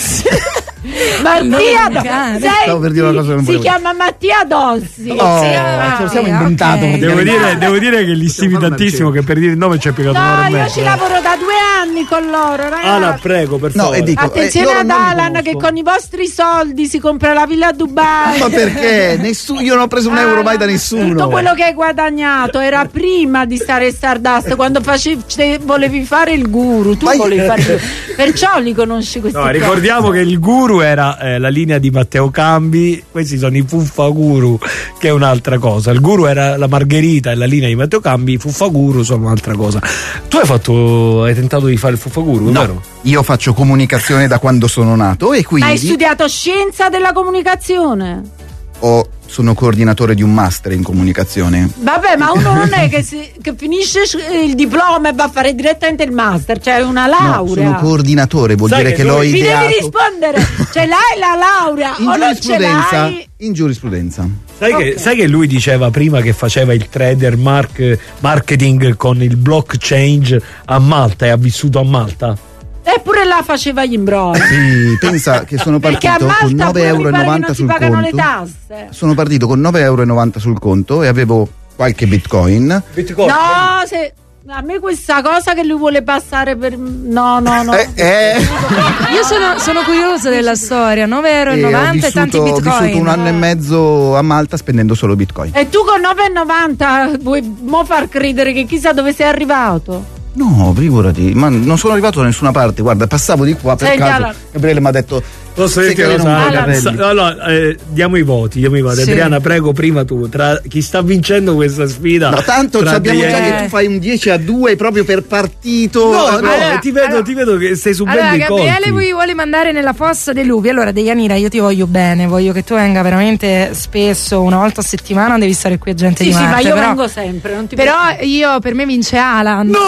Mattia Nome Dossi. cane. Senti, Stavo per dire una cosa che non si volevo. chiama Mattia Dossi. Oh, Sì, ce lo siamo ok, inventato. ok. Devo praticamente. dire, devo dire che li stimi fare una tantissimo, che per dire il nome ci ha piegato un'ora No, e io mezza. ci lavoro da due anni con loro, ragazzi. Ala, prego, per No, favore. e dico- Attenzione eh, loro ad non li Alan conosco. che con i vostri soldi si compra la villa a Dubai. Ma perché? Nessuno, io non ho preso un euro mai da nessuno. Tutto quello che hai guadagnato era prima di stare in Stardust, quando facevi, te- volevi fare il guru, tu Ma io- volevi fare il guru. Perciò li conosci questi No, qua. ricordiamo che il guru era eh, la linea di Matteo Cambi, questi sono i Fuffaguru, che è un'altra cosa. Il guru era la Margherita e la linea di Matteo Cambi, i Fuffaguru sono un'altra cosa. Tu hai fatto, hai tentato di fare il Fuffaguru, No, vero? io faccio comunicazione da quando sono nato e Ma hai quindi studiato scienza della comunicazione? ho- sono coordinatore di un master in comunicazione. Vabbè, ma uno non è che, si- che finisce il diploma e va a fare direttamente il master, cioè una No, laurea. sono coordinatore, vuol Sai dire che che l'ho noi- Mi devi ideato rispondere, ce l'hai la laurea in o non ce giurisprudenza. l'hai? In giurisprudenza. Sai, che, Ok. sai che lui diceva prima che faceva il trader mark- marketing con il blockchain a Malta e ha vissuto a Malta? Eppure là faceva gli imbrogli. Sì, pensa che sono Perché a partito con Malta nove pure euro mi e pare che novanta non si sul pagano le conto. tasse. Sono partito con nove euro e novanta sul conto e avevo qualche bitcoin. Bitcoin? No, se a me questa cosa che lui vuole passare per no, no, no. Eh, eh. Io sono, sono curiosa della storia. nove euro e E ho novanta e tanti vissuto, ho bitcoin. vissuto un anno e mezzo a Malta spendendo solo bitcoin. E tu con nove e novanta vuoi mo far credere che chissà dove sei arrivato? No, figurati, ma non sono arrivato da nessuna parte. Guarda, passavo di qua per Senti, caso. Alan. Gabriele mi ha detto: Posso "Sai dirti che una non cosa? vuoi Alan, capelli?" Sa- allora, eh, diamo i voti, diamo i voti. Sì. Adriana, prego, prima tu, tra chi sta vincendo questa sfida. No, tanto tra sappiamo dei- già eh. che tu fai un dieci a due proprio per partito. No, no, Allora, ti, vedo, allora- ti vedo che stai subendo Allora, i colpi. Gabriele vuoi- vuole mandare nella fossa dei lupi. Allora, Deianira, io ti voglio bene, voglio che tu venga veramente spesso, una volta a settimana, devi stare qui a gente Sì, di sì, Marte. ma io però, vengo sempre, non ti però io, per me vince Alan. No!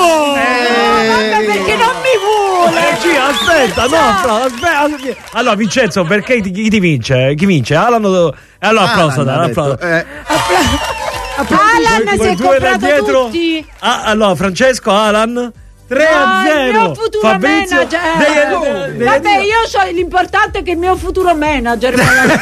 No, vabbè, perché non mi vuole? Eh, G, aspetta, no, però, aspetta, aspetta. Allora, Vincenzo, perché ti, chi ti vince? Chi vince? Alan o... Allora, applauso, Alan, dai, ha detto, applauso. eh, Alan Poi- si poi è due là comprato dietro. tutti. Ah, allora, Francesco, Alan, tre a zero. Il mio futuro Fabrizio manager. Dei- dei- Vabbè, io c'ho l'importante è che il mio futuro manager.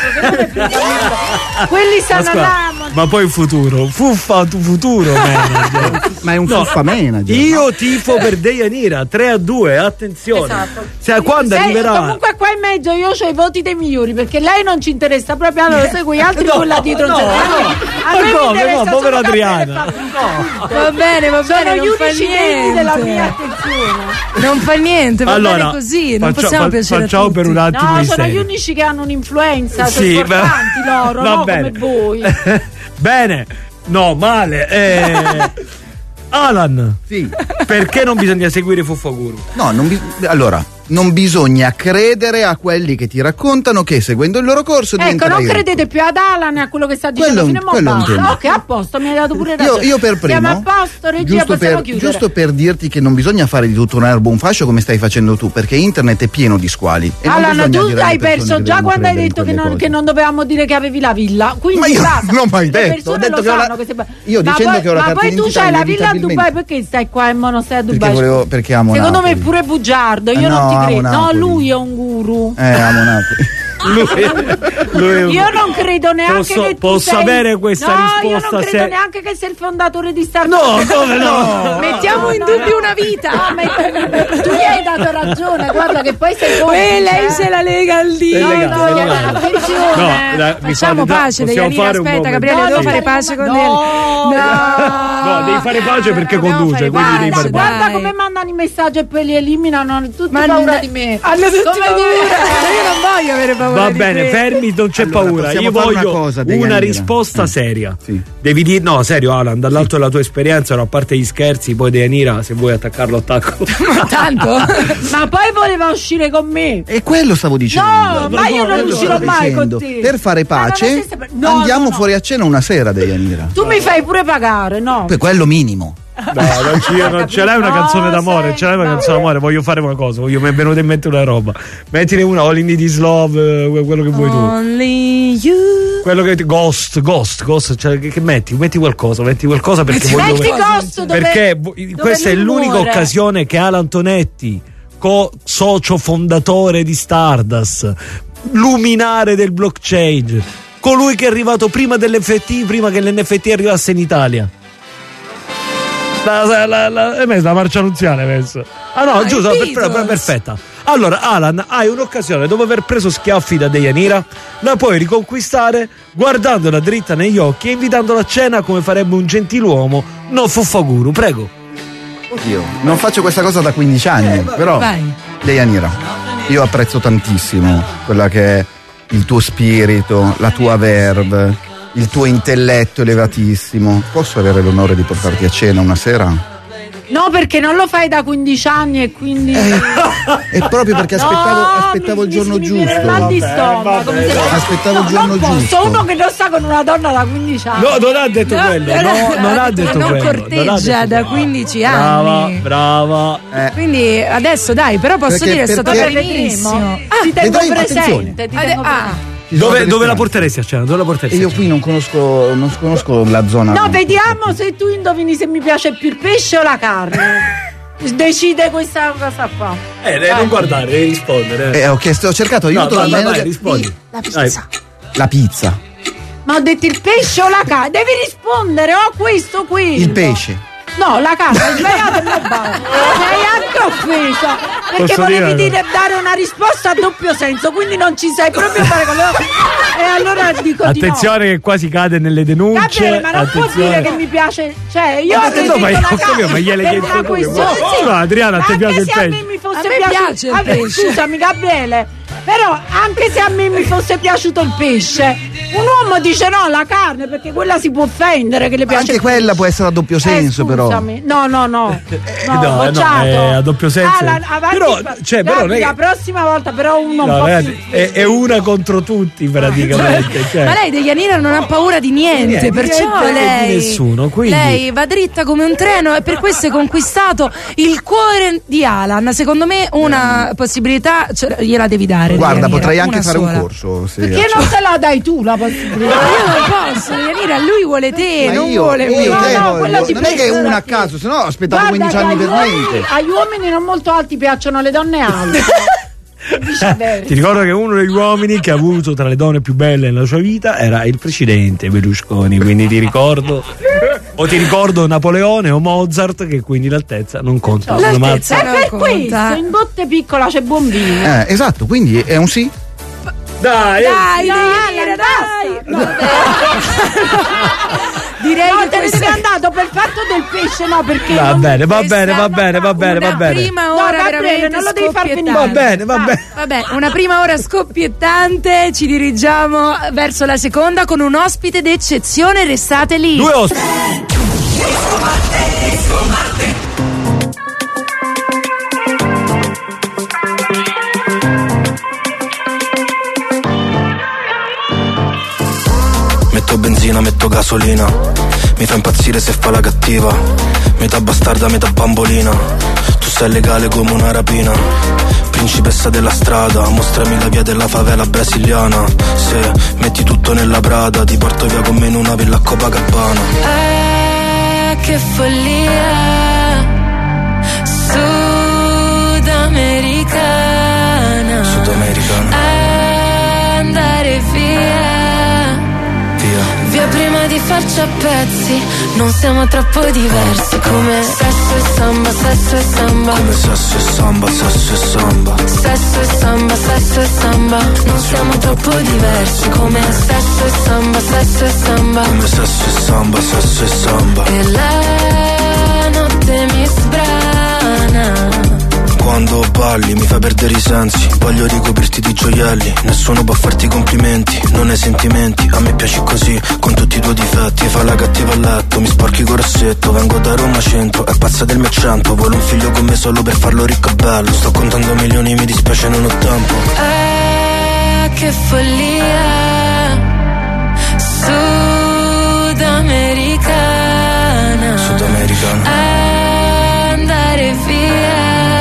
Quelli Ma, stanno scusa, là. ma poi il futuro, fuffa tu futuro manager. Ma è un No, fuffa manager. Io tifo per Deianira tre a due, attenzione. Esatto. Se, quando Sei- arriverà Comunque qua in mezzo io ho i voti dei migliori perché lei non ci interessa proprio, allora segui gli altri No, con là dietro. no, non no. serve. A me Ma mi come, interessa no, solo povera Gabriele Adriana. Fabrizio. Va bene, va Sono bene, gli non fa unici degni niente. della mia attenzione. Non fa niente, va allora, bene così, non faccia- possiamo fa- piacere facciamo a tutti. per un attimo No, i sono seri. gli unici che hanno un'influenza, sono Sì, importanti va- loro, va no bene. come voi. Bene, no, male. Eh, Alan, Sì. perché non bisogna seguire Fuffaguru? No, non bi- allora, non bisogna credere a quelli che ti raccontano che seguendo il loro corso Ecco, diventerai non ricco. credete più ad Alan e a quello che sta dicendo Quello è un- fino a mo' quello è un basta. tema. Ok, a posto, mi hai dato pure Io, ragione. io per primo, Siamo a posto, regia, giusto, possiamo per, chiudere. giusto per dirti che non bisogna fare di tutto un erbo un fascio come stai facendo tu, perché internet è pieno di squali. E non Alan, bisogna tu dire alle hai persone perso che già devono quando hai credere in detto che quelle non, cose. che non dovevamo dire che avevi la villa. Quindi Ma io basta. non l'ho mai Le detto, persone ho detto lo che ho la- sanno che sei- io Ma dicendo poi- che ho la Ma carta poi tu d'identità c'hai la villa a inevitabilmente. Dubai, perché stai qua e mo non stai a Perché Dubai? volevo- perché amo Secondo me è Napoli. pure bugiardo, io Eh non no, ti amo credo. No, Napoli. lui è un guru. Eh, amo Napoli. Lui, lui è un- Io non credo neanche Posso- che tu posso sei... avere questa no, risposta io non credo se- neanche che sei il fondatore di Star No, come no? Mettiamo in dubbio una vita. No, ma tu gli hai dato ragione, guarda che poi sei complice. E lei se la lega al dito. È No, legale, no, è legale. attenzione. No, dai, mi Facciamo fate- pace, possiamo Deianira, fare un aspetta, momento. Gabriele, No, devo no, fare no, pace con no, te. no. No, devi fare pace perché Dobbiamo conduce, fare quindi devi pace, fare pace. Guarda dai. come mandano i messaggi e poi li eliminano, hanno tutti Ma paura n- di me. Hanno tutti Come paura. dire? Io non voglio avere paura Va di bene, te. fermi, non c'è Allora, paura. possiamo Io fare una voglio cosa, una Deianira. risposta Eh. seria. Sì. Devi dire, no, serio, Alan, dall'alto della tua esperienza, a parte gli scherzi, poi Deianira, se vuoi attaccarlo, attacco. Tanto. Ma poi voleva uscire con me. E quello stavo dicendo. No, ma io non Quello uscirò stavo mai con dicendo. te. Per fare Ma non pace esiste per- no, andiamo no, no. fuori a cena una sera, Deianira. Tu mi fai pure pagare, no? Per quello minimo. No, non, ci, non ce l'hai una No, canzone d'amore, sei- ce l'hai una no. canzone d'amore, voglio fare una cosa, voglio, mi è venuta in mente una roba. Mettine una, All in This Love, eh, quello che vuoi tu. Only you. Quello che ti, Ghost, Ghost, Ghost, cioè, che, che metti? Metti qualcosa, metti qualcosa perché voglio. Metti Costo dove, Perché vo- dove questa è lui l'unica muore. occasione che Alan Tonetti, co- socio fondatore di Stardust, luminare del blockchain, colui che è arrivato prima dell'F T, prima che l'N F T arrivasse in Italia. La, la, la, la, hai messo la marcia nuziale, messo. Ah no, Ah, giusto, i per- per- Beatles. perfetta. Allora, Alan, hai un'occasione dopo aver preso schiaffi da Deianira, la puoi riconquistare guardandola dritta negli occhi e invitandola a cena come farebbe un gentiluomo, no Fuffaguru, prego. Oddio, non faccio questa cosa da quindici anni, però Vai. Deianira, io apprezzo tantissimo quella che è il tuo spirito, la tua verve, il tuo intelletto elevatissimo. Posso avere l'onore di portarti a cena una sera? No, perché non lo fai da quindici anni e quindi... È proprio perché aspettavo, No, aspettavo mi- il giorno mi viene il giusto. mal di Vabbè, stomaco, vabbè, mi sembra- aspettavo il No, giorno non posso, giusto. uno che non sta con una donna da quindici anni. No, non ha detto quello, no, non ha detto non quello. corteggia non ha detto da quello. quindici Brava, anni. brava. Eh, Quindi adesso dai, però posso Perché- dire è stato perché- carinissimo. Ti tengo vedrai, presente. attenzione. Ti Ade- tengo ah. presente. ci sono Dove, delle dove la speranze. porteresti a cena? Dove la E porteresti io a cena? qui non conosco, non conosco la zona. No, vediamo se tu indovini se mi piace più il pesce o la carne. Decide questa cosa qua. Eh, devi non guardare, devi rispondere. Eh, ho chiesto, ho cercato No, aiuto vai, dal vai, vai, manager. rispondi. La pizza. La pizza, Ma ho detto il pesce o la carne? Devi rispondere, o questo qui. il pesce. No, la carne, hai sbagliato il mobile. Sei anche offeso. Perché Posso volevi dire- dire, dare una risposta a doppio senso, quindi non ci sai proprio fare con loro. E allora dico Attenzione che qua si cade nelle di no. denunce. Gabriele, ma non può attenzione. dire che mi piace. Cioè, io Ma avrei no, ma detto io la ho capito, carne ma gliel'hai per chiesto una tu. questione. Ma- Sì. ma Adriana, a te Anche piace il se a me pesce? mi fosse A me piaciuto- piace il Vabbè, pesce. Scusami, Gabriele. Però anche se a me mi fosse piaciuto il pesce, un uomo dice no, la carne, perché quella si può offendere che le piace. Anche il quella pesce. può essere a doppio senso, eh, però. scusami. No, no, no. No, no, bocciato. no, è a doppio senso. Alan, avanti, Però, pa- cioè, però Gabri, non è che- la prossima volta, però uno No, un po' ragazzi, più. è, è una contro tutti praticamente. Cioè. Ma lei Deianira non ha paura di niente, Niente, perciò niente di lei, nessuno, quindi- lei va dritta come un treno e per questo hai conquistato il cuore di Alan. Secondo me una possibilità ce- gliela devi dare. fare. Guarda, Deianira, potrei anche una fare sola. un corso. Sì, Perché non te la dai tu la possibilità? Ma io non posso, Deianira, lui vuole te, Ma non io, vuole io me. No, te no, voglio- quello non è che è dipende una da a chi. caso, se no ho aspettato Guarda quindici che anni agli per uomini- niente. Agli uomini non molto alti piacciono le donne alte. E viceversa. Ti ricordo che uno degli uomini che ha avuto tra le donne più belle nella sua vita era il presidente Berlusconi, quindi ti ricordo o ti ricordo Napoleone o Mozart, che quindi l'altezza non conta una mazza. L'altezza E non per conta. questo in botte piccola c'è buon vino. Eh, esatto, quindi è un sì. Dai, Dai, No, Deianira, Alan, dai. Direi No, che te ne questa- sei andato per fatto del pesce, no, perché va non- bene, va questa bene, va bene, va bene, una va bene. prima No, ora Gabriele, veramente non lo devi far finire. Va bene, va bene. Vabbè, una prima ora scoppiettante, ci dirigiamo verso la seconda con un ospite d'eccezione, restate lì. Due ospiti. Metto benzina, metto gasolina. Mi fa impazzire se fa la cattiva. Metà bastarda, metà bambolina. Tu sei legale come una rapina. Principessa della strada, mostrami la via della favela brasiliana. Se metti tutto nella Prada, ti porto via con me in una villa a Copacabana. Ah, che follia sudamericana. Sudamericana, Andare via, via. via prima di farci a pezzi. Non siamo troppo diversi come sesso e samba, sesso e samba. Come sesso e samba, sesso e samba. Sesso e samba, sesso e samba. Non siamo troppo diversi come sesso e samba, sesso e samba. Come sesso e samba, sesso e samba. E la notte mi sbrana. Quando balli mi fai perdere i sensi. Voglio ricoprirti di gioielli. Nessuno può farti complimenti, non hai sentimenti. A me piaci così, con tutti i tuoi difetti. Fai la cattiva a letto, mi sporchi col rossetto. Vengo da Roma centro, è pazza del mio accento. Vuole un figlio con me solo per farlo ricco e bello. Sto contando milioni, mi dispiace, non ho tempo. Ah, che follia sudamericana. Sudamericana, Andare via,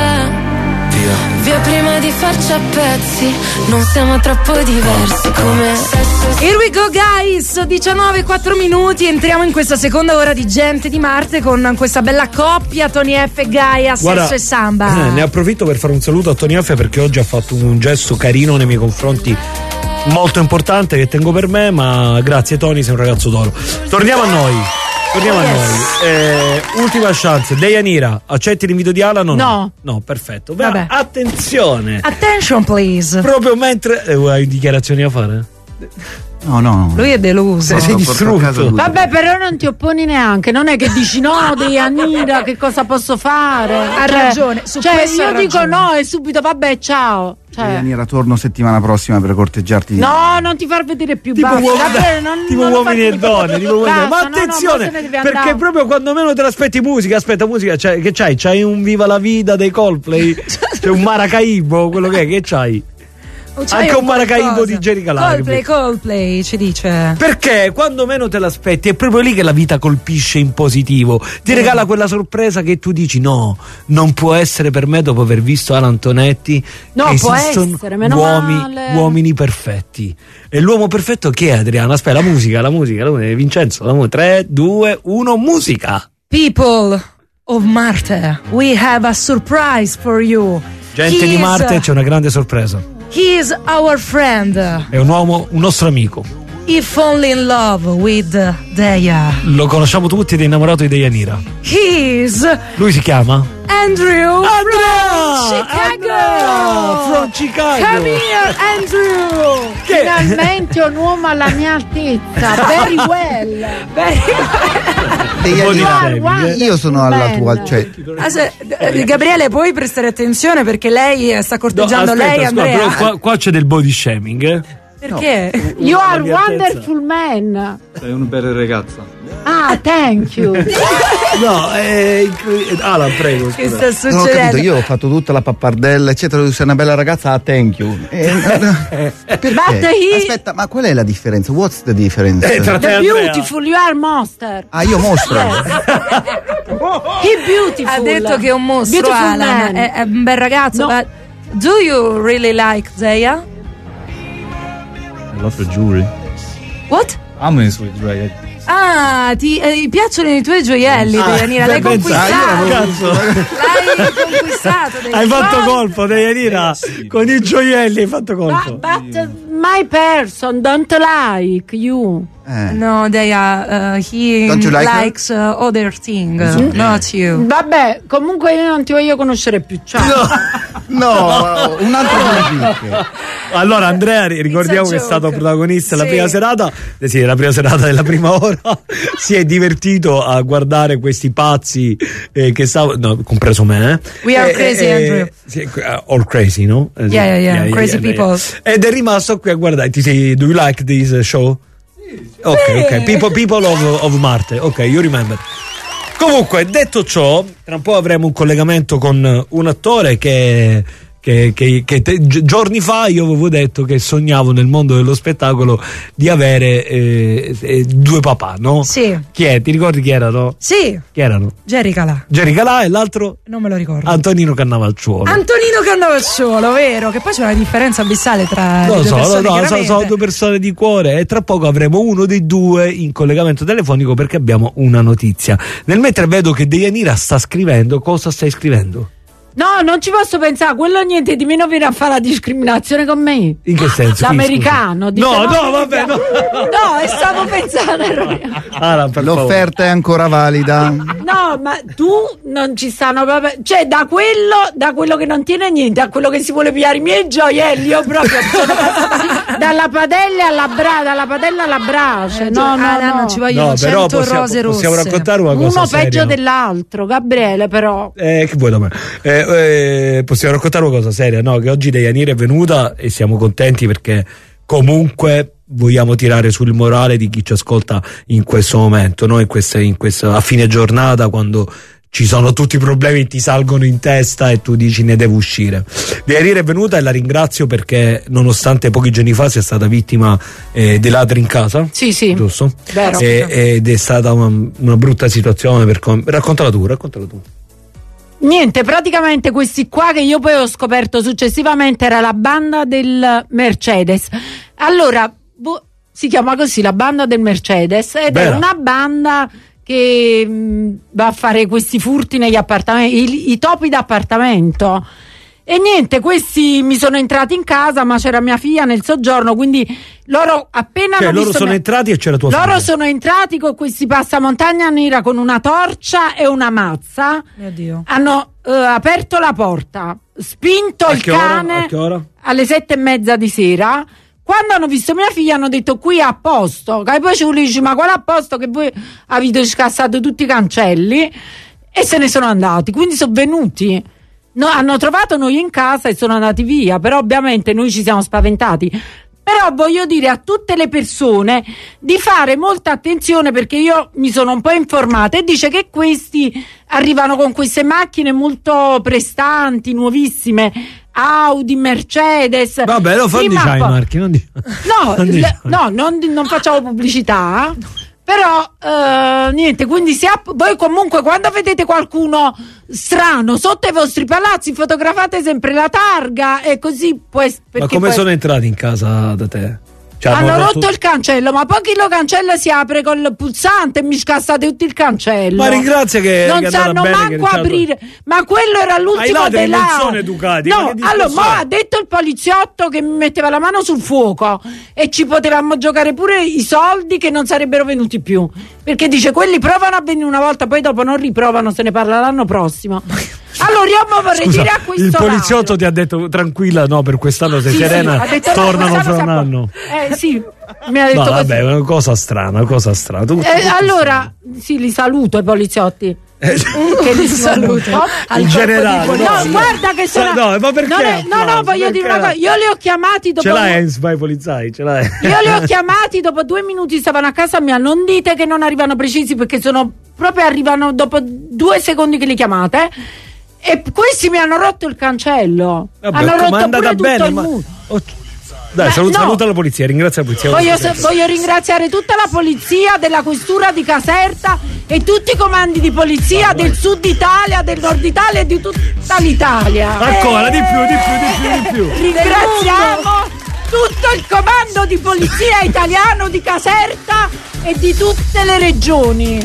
via. via prima di farci a pezzi. Non siamo troppo diversi come sesso e Here we go guys, diciannove e quattro minuti, entriamo in questa seconda ora di Gente di Marte con questa bella coppia, Tony F e Gaia, Guarda, sesso e samba. eh, ne approfitto per fare un saluto a Tony F perché oggi ha fatto un gesto carino nei miei confronti, molto importante, che tengo per me, ma grazie Tony, sei un ragazzo d'oro. Torniamo a noi. Torniamo a noi. Eh, ultima chance. Deianira, accetti l'invito di Alan o no? No. No, perfetto. Beh, Vabbè. attenzione. Attention please. Proprio mentre eh, hai dichiarazioni da fare? No, no. Lui è deluso. Sei No, porto a casa distrutto. lui. Vabbè, però non ti opponi neanche, non è che dici no, Deianira, che cosa posso fare? Ha Cioè- ragione, su cioè questo io ha dico ragione. no e subito vabbè, ciao. Cioè, Deianira, torno settimana prossima per corteggiarti. no, non ti far vedere più, Tipo, basta. uomo- Gabriele, non- tipo non lo uomini farti e donne, tipo uomini e donne. Basta, Ma no, no, attenzione, te ne devi perché andare. proprio quando meno te l'aspetti musica, aspetta musica, cioè, che c'hai? C'hai un Viva la Vida dei Coldplay? C'è un Maracaibo, quello che è, che c'hai? O c'hai Anche un Maracaibo qualcosa. di Jerry Calabria. Coldplay, Coldplay, ci dice. Perché quando meno te l'aspetti è proprio lì che la vita colpisce in positivo. Ti regala quella sorpresa che tu dici no, non può essere per me dopo aver visto Alan Antonetti. No, che può esistono essere, meno uomini, male. uomini perfetti. E l'uomo perfetto chi è, Adriana? Aspetta, la musica, la musica, la musica. Vincenzo, la musica. tre, due, uno, musica. People of Marte, we have a surprise for you. Gente He di is, Marte, uh, c'è una grande sorpresa. He is our friend. È un uomo, un nostro amico. He fall in love with Deia. Lo conosciamo tutti ed è innamorato di Deianira. He is Lui si chiama? Andrew Andrea! from Chicago. Andrea from Chicago. Come here, Andrew. Che- Finalmente un uomo alla mia altezza, very well. Deianira, Un po' di Guarda, semi, io sono alla Man. tua, cioè, Ah, se- eh, Gabriele, puoi prestare attenzione perché lei eh, sta No, corteggiando aspetta, lei, scusa, Andrea. però qua, qua c'è del body shaming, eh? Perché? You La are mia altezza. wonderful man. Sei una bella ragazza. Ah, thank you. No, è incre- Alan, prego. Che scusa. sta non ho capito, succedendo? io ho fatto tutta la pappardella, eccetera, tu sei una bella ragazza, ah, thank you. Eh, eh, perché? But he- Aspetta, ma qual è la differenza? What's the difference? Eh, tra te The e Andrea. beautiful, you are monster. Ah, io mostro. He beautiful. Ha detto che è un mostro, Beautiful Alan. man. È, è un bel ragazzo. No. ma Do you really like Zeya? I love the jewelry. What? I'm in with Dre. Ah, ti eh, piacciono i tuoi gioielli, Ah, Deianira, l'hai per pensare, conquistato. cazzo. L'hai conquistato. Hai fatto Oh, colpo, Deianira, con i gioielli hai fatto colpo. But, but uh, my person don't like you. Eh. No, Deia, uh, he Don't you like her? likes uh, other things, not you. Vabbè, comunque io non ti voglio conoscere più. Ciao. No, un altro music. Allora Andrea, ricordiamo che è stato protagonista della Sì. prima serata, eh sì, la prima serata della prima ora, si è divertito a guardare questi pazzi eh, che stavano, no, compreso me. Eh. We are Eh, crazy, eh, Andrew. sì, eh, all crazy, no? Eh, sì. Yeah, yeah, yeah, crazy yeah, people. yeah. Ed è rimasto qui a guardare. Ti sei, do you like this show? Ok, ok, people, people of, of Marte, ok, you remember. Comunque, detto ciò, tra un po' avremo un collegamento con un attore che, che, che, che te, giorni fa io avevo detto che sognavo nel mondo dello spettacolo di avere eh, eh, due papà, no? Sì. Chi è? Ti ricordi chi erano? Sì, Chi erano? Jerry Calà. Jerry Calà e l'altro? Non me lo ricordo. Antonino Cannavacciuolo. Antonino Cannavacciuolo, vero? Che poi c'è una differenza abissale tra Non le lo due so, persone, no, no, sono, chiaramente. sono due persone di cuore e tra poco avremo uno dei due in collegamento telefonico perché abbiamo una notizia. Nel mentre vedo che Deianira sta scrivendo, cosa stai scrivendo? No, non ci posso pensare, quello niente di meno viene a fare la discriminazione con me. In che senso? Chi, L'americano. scusa? dice, No, no, vabbè, no. No, e stavo pensando. Ah, per L'offerta è ancora valida. No, ma tu non ci stanno proprio. Cioè, da quello, da quello che non tiene niente a quello che si vuole pigliare i miei gioielli, io proprio sono passata dalla padella alla bra, dalla padella alla brace. No, no, Ah, no. non ci vogliono No, però cento possiamo, rose rosse. possiamo raccontare una cosa Uno seria. peggio dell'altro, Gabriele, però. Eh, che vuoi da me? Eh, eh, possiamo raccontare una cosa seria, no? Che oggi Deianira è venuta e siamo contenti perché comunque vogliamo tirare sul morale di chi ci ascolta in questo momento, no? In questa, in questa, a fine giornata, quando ci sono tutti i problemi, ti salgono in testa e tu dici ne devo uscire. Deianira è venuta e la ringrazio perché nonostante pochi giorni fa sia stata vittima eh, dei ladri in casa, Sì, sì. giusto? Vero. E, ed è stata una, una brutta situazione per com- raccontala tu, raccontala tu. Niente, praticamente questi qua che io poi ho scoperto successivamente era la banda del Mercedes. Allora, boh, si chiama così, la banda del Mercedes, ed Bella. è una banda che mh, va a fare questi furti negli appartamenti, i, i topi d'appartamento. E niente, questi mi sono entrati in casa, ma c'era mia figlia nel soggiorno, quindi loro appena Cioè hanno loro visto sono mia- entrati e c'era tua loro figlia. sono entrati con questi passamontagna nera con una torcia e una mazza. Mio Dio. Hanno eh, aperto la porta, spinto A il che ora? cane A che ora? alle sette e mezza di sera. Quando hanno visto mia figlia hanno detto qui è a posto. E poi ci dici ma qual è a posto che voi avete scassato tutti i cancelli, e se ne sono andati. Quindi sono venuti. No, hanno trovato noi in casa e sono andati via, però ovviamente noi ci siamo spaventati. Però voglio dire a tutte le persone di fare molta attenzione, perché io mi sono un po' informata e dice che questi arrivano con queste macchine molto prestanti, nuovissime, Audi, Mercedes. Vabbè, lo fanno Prima diciamo i po- marchi, non di- No, non le- diciamo. no, non, non facciamo pubblicità. Però eh, niente, quindi se app- voi comunque quando vedete qualcuno strano sotto i vostri palazzi fotografate sempre la targa e così può es- Ma perché come poi- sono entrati in casa da te? Cioè, hanno rotto il cancello, ma poi chi lo cancella si apre col pulsante e mi scassate tutto il cancello. Ma ringrazia che non che è andata sanno bene, che manco diciamo- aprire. Ma quello era Ai l'ultimo ladri dei non ladri. sono educati, ma No, che discorso allora mo è? ha detto il poliziotto che mi metteva la mano sul fuoco e ci potevamo giocare pure i soldi che non sarebbero venuti più. Perché dice quelli provano a venire una volta, poi dopo non riprovano, se ne parla l'anno prossimo. Allora io mo vorrei Scusa, dire a questo il poliziotto radio- ti ha detto tranquilla, no, per quest'anno sei Sì, sì, serena, ha detto, no, tornano quest'anno fra un siamo- anno. Eh sì, mi ha detto No, così. vabbè, è una cosa strana, una cosa strana. Tu- Eh, allora, sì, li saluto i poliziotti. Eh, Che li saluto. in generale, No, no, guarda che sono. No, ma perché? Non è- no, no, Applausi, voglio dire una perché? cosa. Io li ho chiamati dopo. Ce l'hai Enz, vai poliziai, ce l'hai. Io li ho chiamati dopo due minuti, stavano a casa mia. Non dite che non arrivano precisi, perché sono proprio arrivano dopo due secondi che li chiamate. E questi mi hanno rotto il cancello. Vabbè, hanno ma è rotto andata pure tutto bene, il ma- muro. Oh, Dai, Ma saluta, no. saluta la polizia, ringrazia la polizia. Voglio, voglio ringraziare tutta la polizia della questura di Caserta e tutti i comandi di polizia del sud Italia, del nord Italia e di tutta l'Italia. Ancora, di più, di più, di più, di più. Ringraziamo tutto il comando di polizia italiano di Caserta e di tutte le regioni.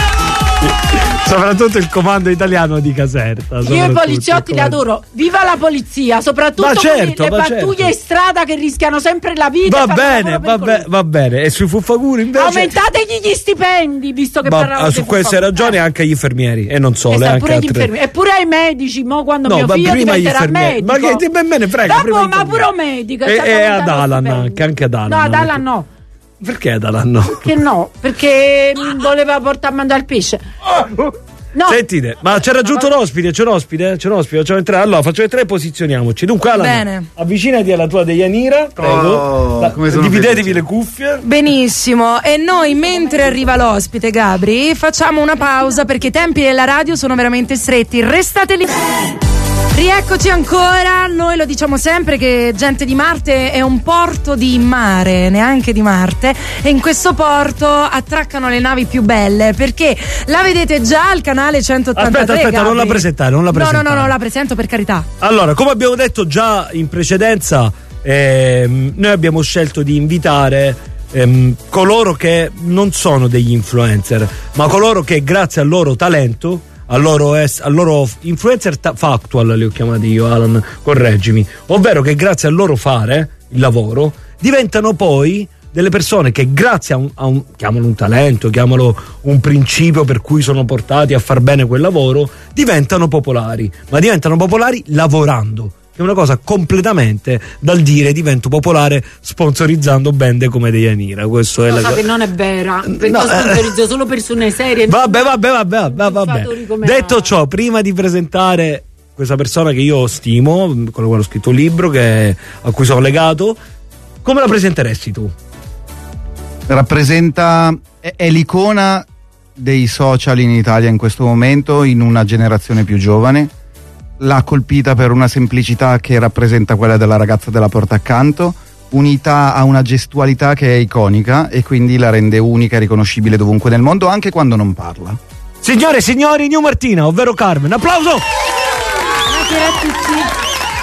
Soprattutto il comando italiano di Caserta. Io i poliziotti li adoro. Viva la polizia, soprattutto Ma certo, con le ma pattuglie certo. in strada che rischiano sempre la vita. Va e fanno bene, lavoro va, be- pericoloso. va bene. E sui fuffaguri invece. Aumentategli gli stipendi, visto che Ma, parlavamo ah, su dei queste fuffaguri. ragioni anche agli infermieri e non solo, Esatto, eh, anche pure agli altre. infermieri. E pure ai medici, mo quando No, mio ma figlio prima gli diventerà infermieri. medico. Ma che te- me ne frega, Dopo, prima gli ma pure un medico. E, sta e ad aumentando lo Alan stipendio. anche, anche ad Alan. No, ad Alan no. Perché ad Alan no? Che no? Perché mi voleva portare a mangiare il pesce. No. Sentite, ma c'è raggiunto un ospite, c'è un ospite, c'è un ospite, facciamo entrare. Allora, facciamo entrare e posizioniamoci. Dunque, Alan, Bene. avvicinati alla tua Deianira, prego. Oh, La- come sono dividetevi felice. le cuffie. Benissimo, e noi mentre arriva l'ospite Gabri facciamo una pausa perché i tempi della radio sono veramente stretti. Restate lì. Rieccoci ancora, noi lo diciamo sempre che Gente di Marte è un porto di mare, neanche di Marte, e in questo porto attraccano le navi più belle perché la vedete già al canale centottantatré. Aspetta, aspetta, non la Gabri. presentare, non la No, no, presentare. no, no, la presento per carità. Allora, come abbiamo detto già in precedenza, ehm, noi abbiamo scelto di invitare ehm, coloro che non sono degli influencer, ma coloro che grazie al loro talento, al loro, es- al loro influencer ta- factual, li ho chiamati io, Alan, correggimi, ovvero che grazie al loro fare, il lavoro, diventano poi delle persone che grazie a un, a un chiamalo un talento, chiamalo un principio per cui sono portati a far bene quel lavoro, diventano popolari, ma diventano popolari lavorando, che è una cosa completamente dal dire divento popolare sponsorizzando band come Deianira. Questo è la Cosa cosa che non è vera, perché No, io sponsorizzo solo persone serie. Vabbè, vabbè, vabbè, vabbè, vabbè. Fattori come Detto la- ciò, prima di presentare questa persona che io stimo, con la quale ho scritto un libro che, a cui sono legato, come la presenteresti tu? Rappresenta, è, è l'icona dei social in Italia in questo momento, in una generazione più giovane. L'ha colpita per una semplicità che rappresenta quella della ragazza della porta accanto, unita a una gestualità che è iconica e quindi la rende unica e riconoscibile dovunque nel mondo, anche quando non parla. Signore e signori, New Martina, ovvero Carmen, applauso! Buonasera a tutti.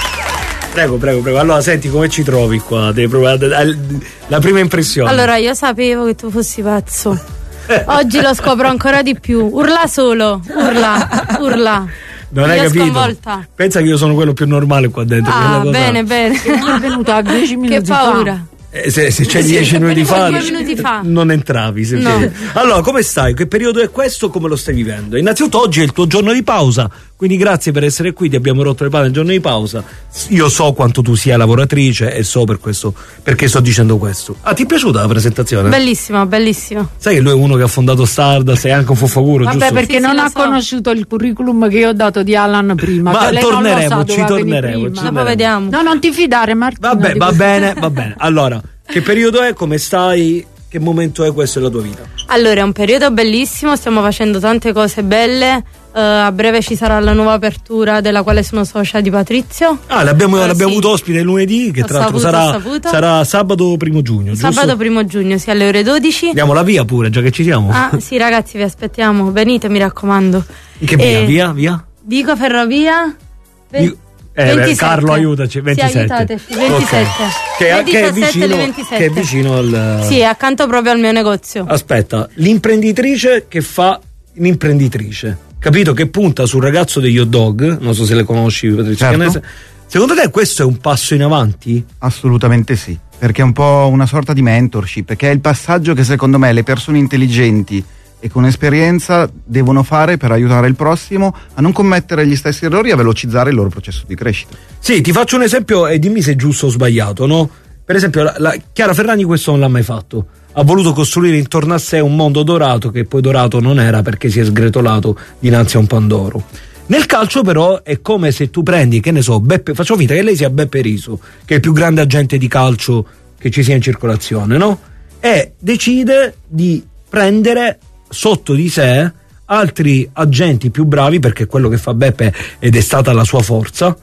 Prego, prego, prego. Allora, senti, come ci trovi qua? Devi provare la prima impressione. Allora, io sapevo che tu fossi pazzo. Oggi lo scopro ancora di più. Urla solo, urla, urla. non hai io capito? Sconvolta. Pensa che io sono quello più normale qua dentro. Ah, quella cosa- bene, bene. È venuta a dieci minuti Che paura. fa. Eh, se, se c'è dieci minuti fa, Due minuti fa. non entravi. Se No. vedi. Allora, come stai? Che periodo è questo? Come lo stai vivendo? Innanzitutto oggi è il tuo giorno di pausa, quindi grazie per essere qui, ti abbiamo rotto le palle nel giorno di pausa. Io so quanto tu sia lavoratrice e so per questo perché sto dicendo questo. Ah, ti è piaciuta la presentazione? Bellissima, bellissima. Sai che lui è uno che ha fondato Stardust e anche un fuffaguro, Vabbè, giusto? perché Sì, non sì, lo ha so. conosciuto il curriculum che io ho dato di Alan prima. Ma Cioè, lei non lo torneremo, sa, ci doveva venire torneremo, prima. ci Dopo torneremo. vediamo. No, non ti fidare, Martina. Vabbè, di va questo. bene, va bene. Allora, che periodo è? Come stai? Che momento è questo della tua vita? Allora, è un periodo bellissimo, stiamo facendo tante cose belle. Eh, a breve ci sarà la nuova apertura della quale sono socia di Patrizio. Ah, l'abbiamo, Eh, l'abbiamo sì. avuto ospite lunedì, che Ho tra l'altro saputo, ho sarà, saputo. sarà sabato primo giugno, giusto? Sabato primo giugno, sì, alle ore dodici. Andiamo la via pure, già che ci siamo. Ah, sì, ragazzi, vi aspettiamo. Venite, mi raccomando. Che via, Eh, via, via? Dico Ferrovia. Ve- Dico- eh, ventisette. Carlo, aiutaci, ventisette. Sì, aiutateci, ventisette. Ok. Che, Le che è diciassette alle vicino, ventisette. che è vicino al... Sì, è accanto proprio al mio negozio. Aspetta, l'imprenditrice che fa l'imprenditrice, capito? Che punta sul ragazzo degli hot dog, non so se le conosci, Patrizia Certo. Canese. Secondo te questo è un passo in avanti? Assolutamente sì, perché è un po' una sorta di mentorship, che è il passaggio che secondo me le persone intelligenti e con esperienza devono fare per aiutare il prossimo a non commettere gli stessi errori e a velocizzare il loro processo di crescita. Sì, ti faccio un esempio e dimmi se è giusto o sbagliato, no? Per esempio, la, la- Chiara Ferragni questo non l'ha mai fatto. Ha voluto costruire intorno a sé un mondo dorato che poi dorato non era perché si è sgretolato dinanzi a un Pandoro. Nel calcio però è come se tu prendi, che ne so, Beppe, faccio finta che lei sia Beppe Riso, che è il più grande agente di calcio che ci sia in circolazione, no? E decide di prendere sotto di sé altri agenti più bravi, perché è quello che fa Beppe ed è stata la sua forza,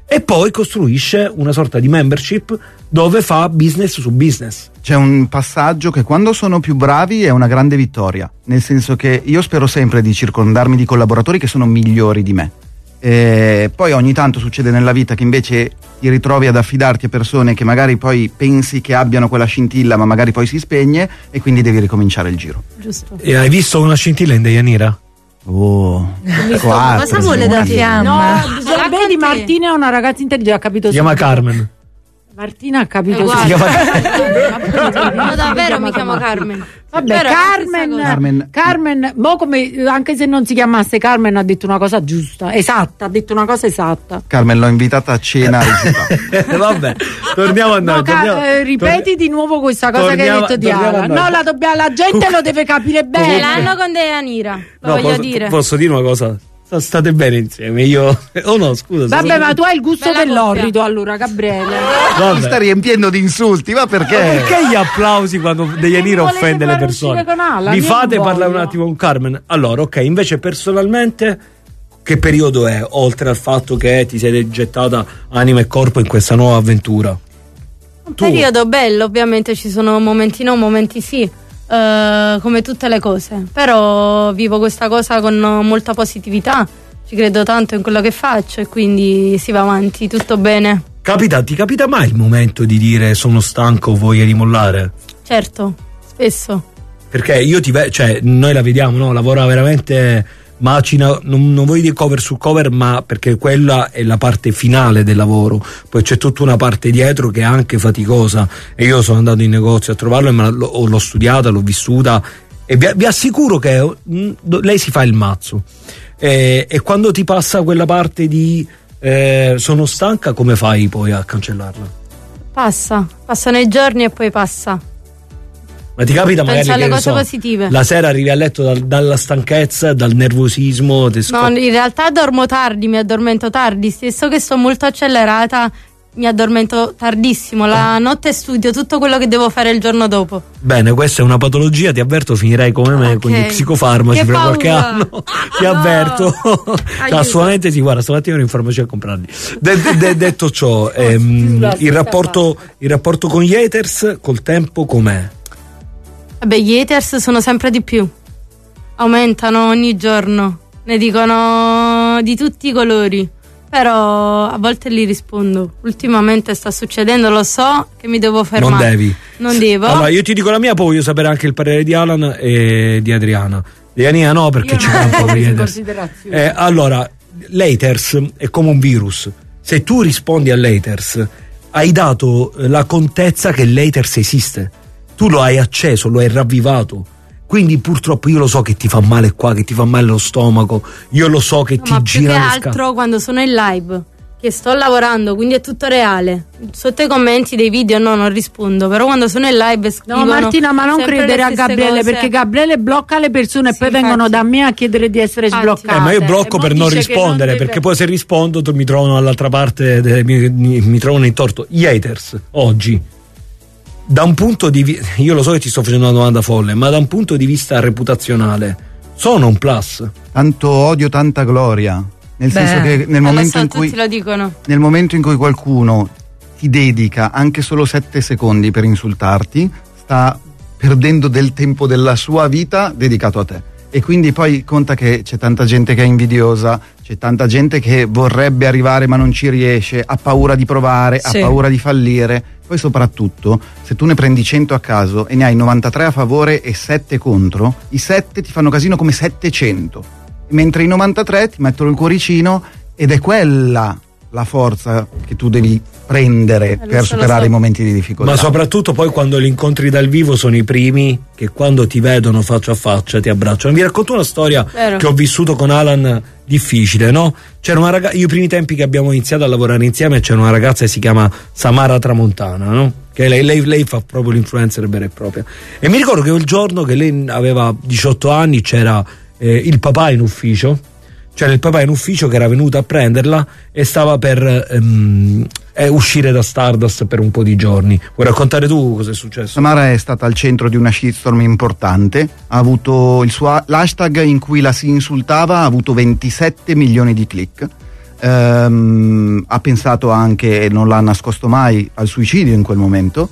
e poi costruisce una sorta di membership dove fa business su business. C'è un passaggio che quando sono più bravi è una grande vittoria, nel senso che io spero sempre di circondarmi di collaboratori che sono migliori di me. E poi ogni tanto succede nella vita che invece ti ritrovi ad affidarti a persone che magari poi pensi che abbiano quella scintilla, ma magari poi si spegne e quindi devi ricominciare il giro. Giusto. E hai visto una scintilla in Deianira? Oh, Cosa vuole da te? No, vedi, Martina è una ragazza intelligente, ha capito. Si chiama subito. Carmen. Martina ha capito. Eh, subito. guarda. No, davvero mi chiamo Carmen. Vabbè, Però Carmen, Carmen, Carmen, mo come, anche se non si chiamasse Carmen, ha detto una cosa giusta, esatta, ha detto una cosa esatta. Carmen, l'ho invitata a cena. a Vabbè, torniamo a noi. No, torniamo, ca- eh, ripeti torni- di nuovo questa cosa torniamo- che hai detto di torniamo a Ala. noi. No, la, dobbia- la gente lo deve capire Ce bene. l'hanno con Deianira, lo No, voglio posso, dire. posso dire una cosa? State bene insieme, io. Oh no, scusa. Vabbè, scusa. ma tu hai il gusto Bella dell'orrido allora, Gabriele. Vabbè. Mi sta riempiendo di insulti, ma perché? Perché gli applausi quando Deianira volete offende le far persone? uscire con Alan? Mi Io fate non parlare un voglio. attimo con Carmen? Allora, ok, invece personalmente che periodo è? Oltre al fatto che ti sei gettata anima e corpo in questa nuova avventura. Un periodo bello, ovviamente ci sono momenti no, momenti sì, eh, come tutte le cose. Però vivo questa cosa con molta positività, ci credo tanto in quello che faccio e quindi si va avanti, tutto bene. Capita, ti capita mai il momento di dire sono stanco, voglio rimollare? Certo, spesso. Perché io ti vedo, cioè noi la vediamo, no? Lavora veramente macina, non, non voglio dire cover su cover, ma perché quella è la parte finale del lavoro, poi c'è tutta una parte dietro che è anche faticosa e io sono andato in negozio a trovarlo e me la- l'ho, l'ho studiata, l'ho vissuta e vi, vi assicuro che mm, lei si fa il mazzo e, e quando ti passa quella parte di eh, sono stanca, come fai poi a cancellarla? Passa, passano i giorni e poi passa. Ma ti capita magari Penso alle che ne cose so, positive. la sera arrivi a letto dal- dalla stanchezza, dal nervosismo, ti No, scopri- in realtà dormo tardi, mi addormento tardi, stesso che sto molto accelerata, mi addormento tardissimo, la notte studio tutto quello che devo fare il giorno dopo. Bene, questa è una patologia, ti avverto, finirei come me Ok. con gli psicofarmaci Che per qualche paura. anno. Ti No. avverto. No, Aiuto. assolutamente sì, guarda, stamattina ero in farmacia a comprarli. De- de- de- detto ciò, ehm, la il, rapporto, il rapporto con gli haters col tempo com'è? Vabbè, gli haters sono sempre di più, aumentano ogni giorno, ne dicono di tutti i colori, però a volte li rispondo. Ultimamente sta succedendo, lo so che mi devo fermare. Non devi. Non devo. Allora, io ti dico la mia, poi voglio sapere anche il parere di Alan e di Adriana. Di Ania no, perché Io ci non va un po' ho per gli preso in haters. considerazione. Eh, allora, l'haters è come un virus. Se tu rispondi all'haters, hai dato eh, la contezza che l'haters esiste. Tu lo hai acceso, lo hai ravvivato. Quindi purtroppo io lo so che ti fa male qua, che ti fa male lo stomaco. Io lo so che No, ti ma più che gira le altro scatole. quando sono in live, che sto lavorando, quindi è tutto reale. Sotto i commenti dei video no, non rispondo, però quando sono in live scrivono No, Martina, ma non sempre credere le a stesse Gabriele, cose. perché Gabriele blocca le persone e Sì, poi infatti. vengono da me a chiedere di essere Infatti. sbloccate. Eh, ma io E blocco mo per non dice che rispondere, deve- perché poi se rispondo tu mi trovano dall'altra parte, de- mi, mi- mi trovano in torto. Gli haters oggi, da un punto di vista, io lo so che ti sto facendo una domanda folle, ma da un punto di vista reputazionale, sono un plus? Tanto odio, tanta gloria. Nel Beh, senso che nel Eh, lo momento, so, in cui, tutti lo dicono. nel momento in cui qualcuno ti dedica anche solo sette secondi per insultarti, sta perdendo del tempo della sua vita dedicato a te. E quindi poi conta che c'è tanta gente che è invidiosa, c'è tanta gente che vorrebbe arrivare ma non ci riesce, ha paura di provare, Sì. ha paura di fallire. Poi soprattutto, se tu ne prendi cento a caso e ne hai novantatré a favore e sette contro, i sette ti fanno casino come settecento. Mentre i novantatré ti mettono il cuoricino ed è quella la forza che tu devi prendere Eh, lo per so, lo superare so. i momenti di difficoltà. Ma soprattutto poi quando li incontri dal vivo sono i primi che quando ti vedono faccia a faccia ti abbracciano. Vi racconto una storia Vero. che ho vissuto con Alan difficile, no? C'era una ragazza, io i primi tempi che abbiamo iniziato a lavorare insieme c'era una ragazza che si chiama Samara Tramontana, no? Che lei, lei, lei fa proprio l'influencer vera e propria. E mi ricordo che quel giorno che lei aveva diciotto anni c'era eh, il papà in ufficio. C'era il papà in ufficio che era venuto a prenderla e stava per ehm, eh, uscire da Stardust per un po' di giorni. Vuoi raccontare tu cosa è successo? Samara è stata al centro di una shitstorm importante, ha avuto il suo l'hashtag in cui la si insultava, ha avuto ventisette milioni di click. ehm, ha pensato anche, e non l'ha nascosto mai, al suicidio in quel momento.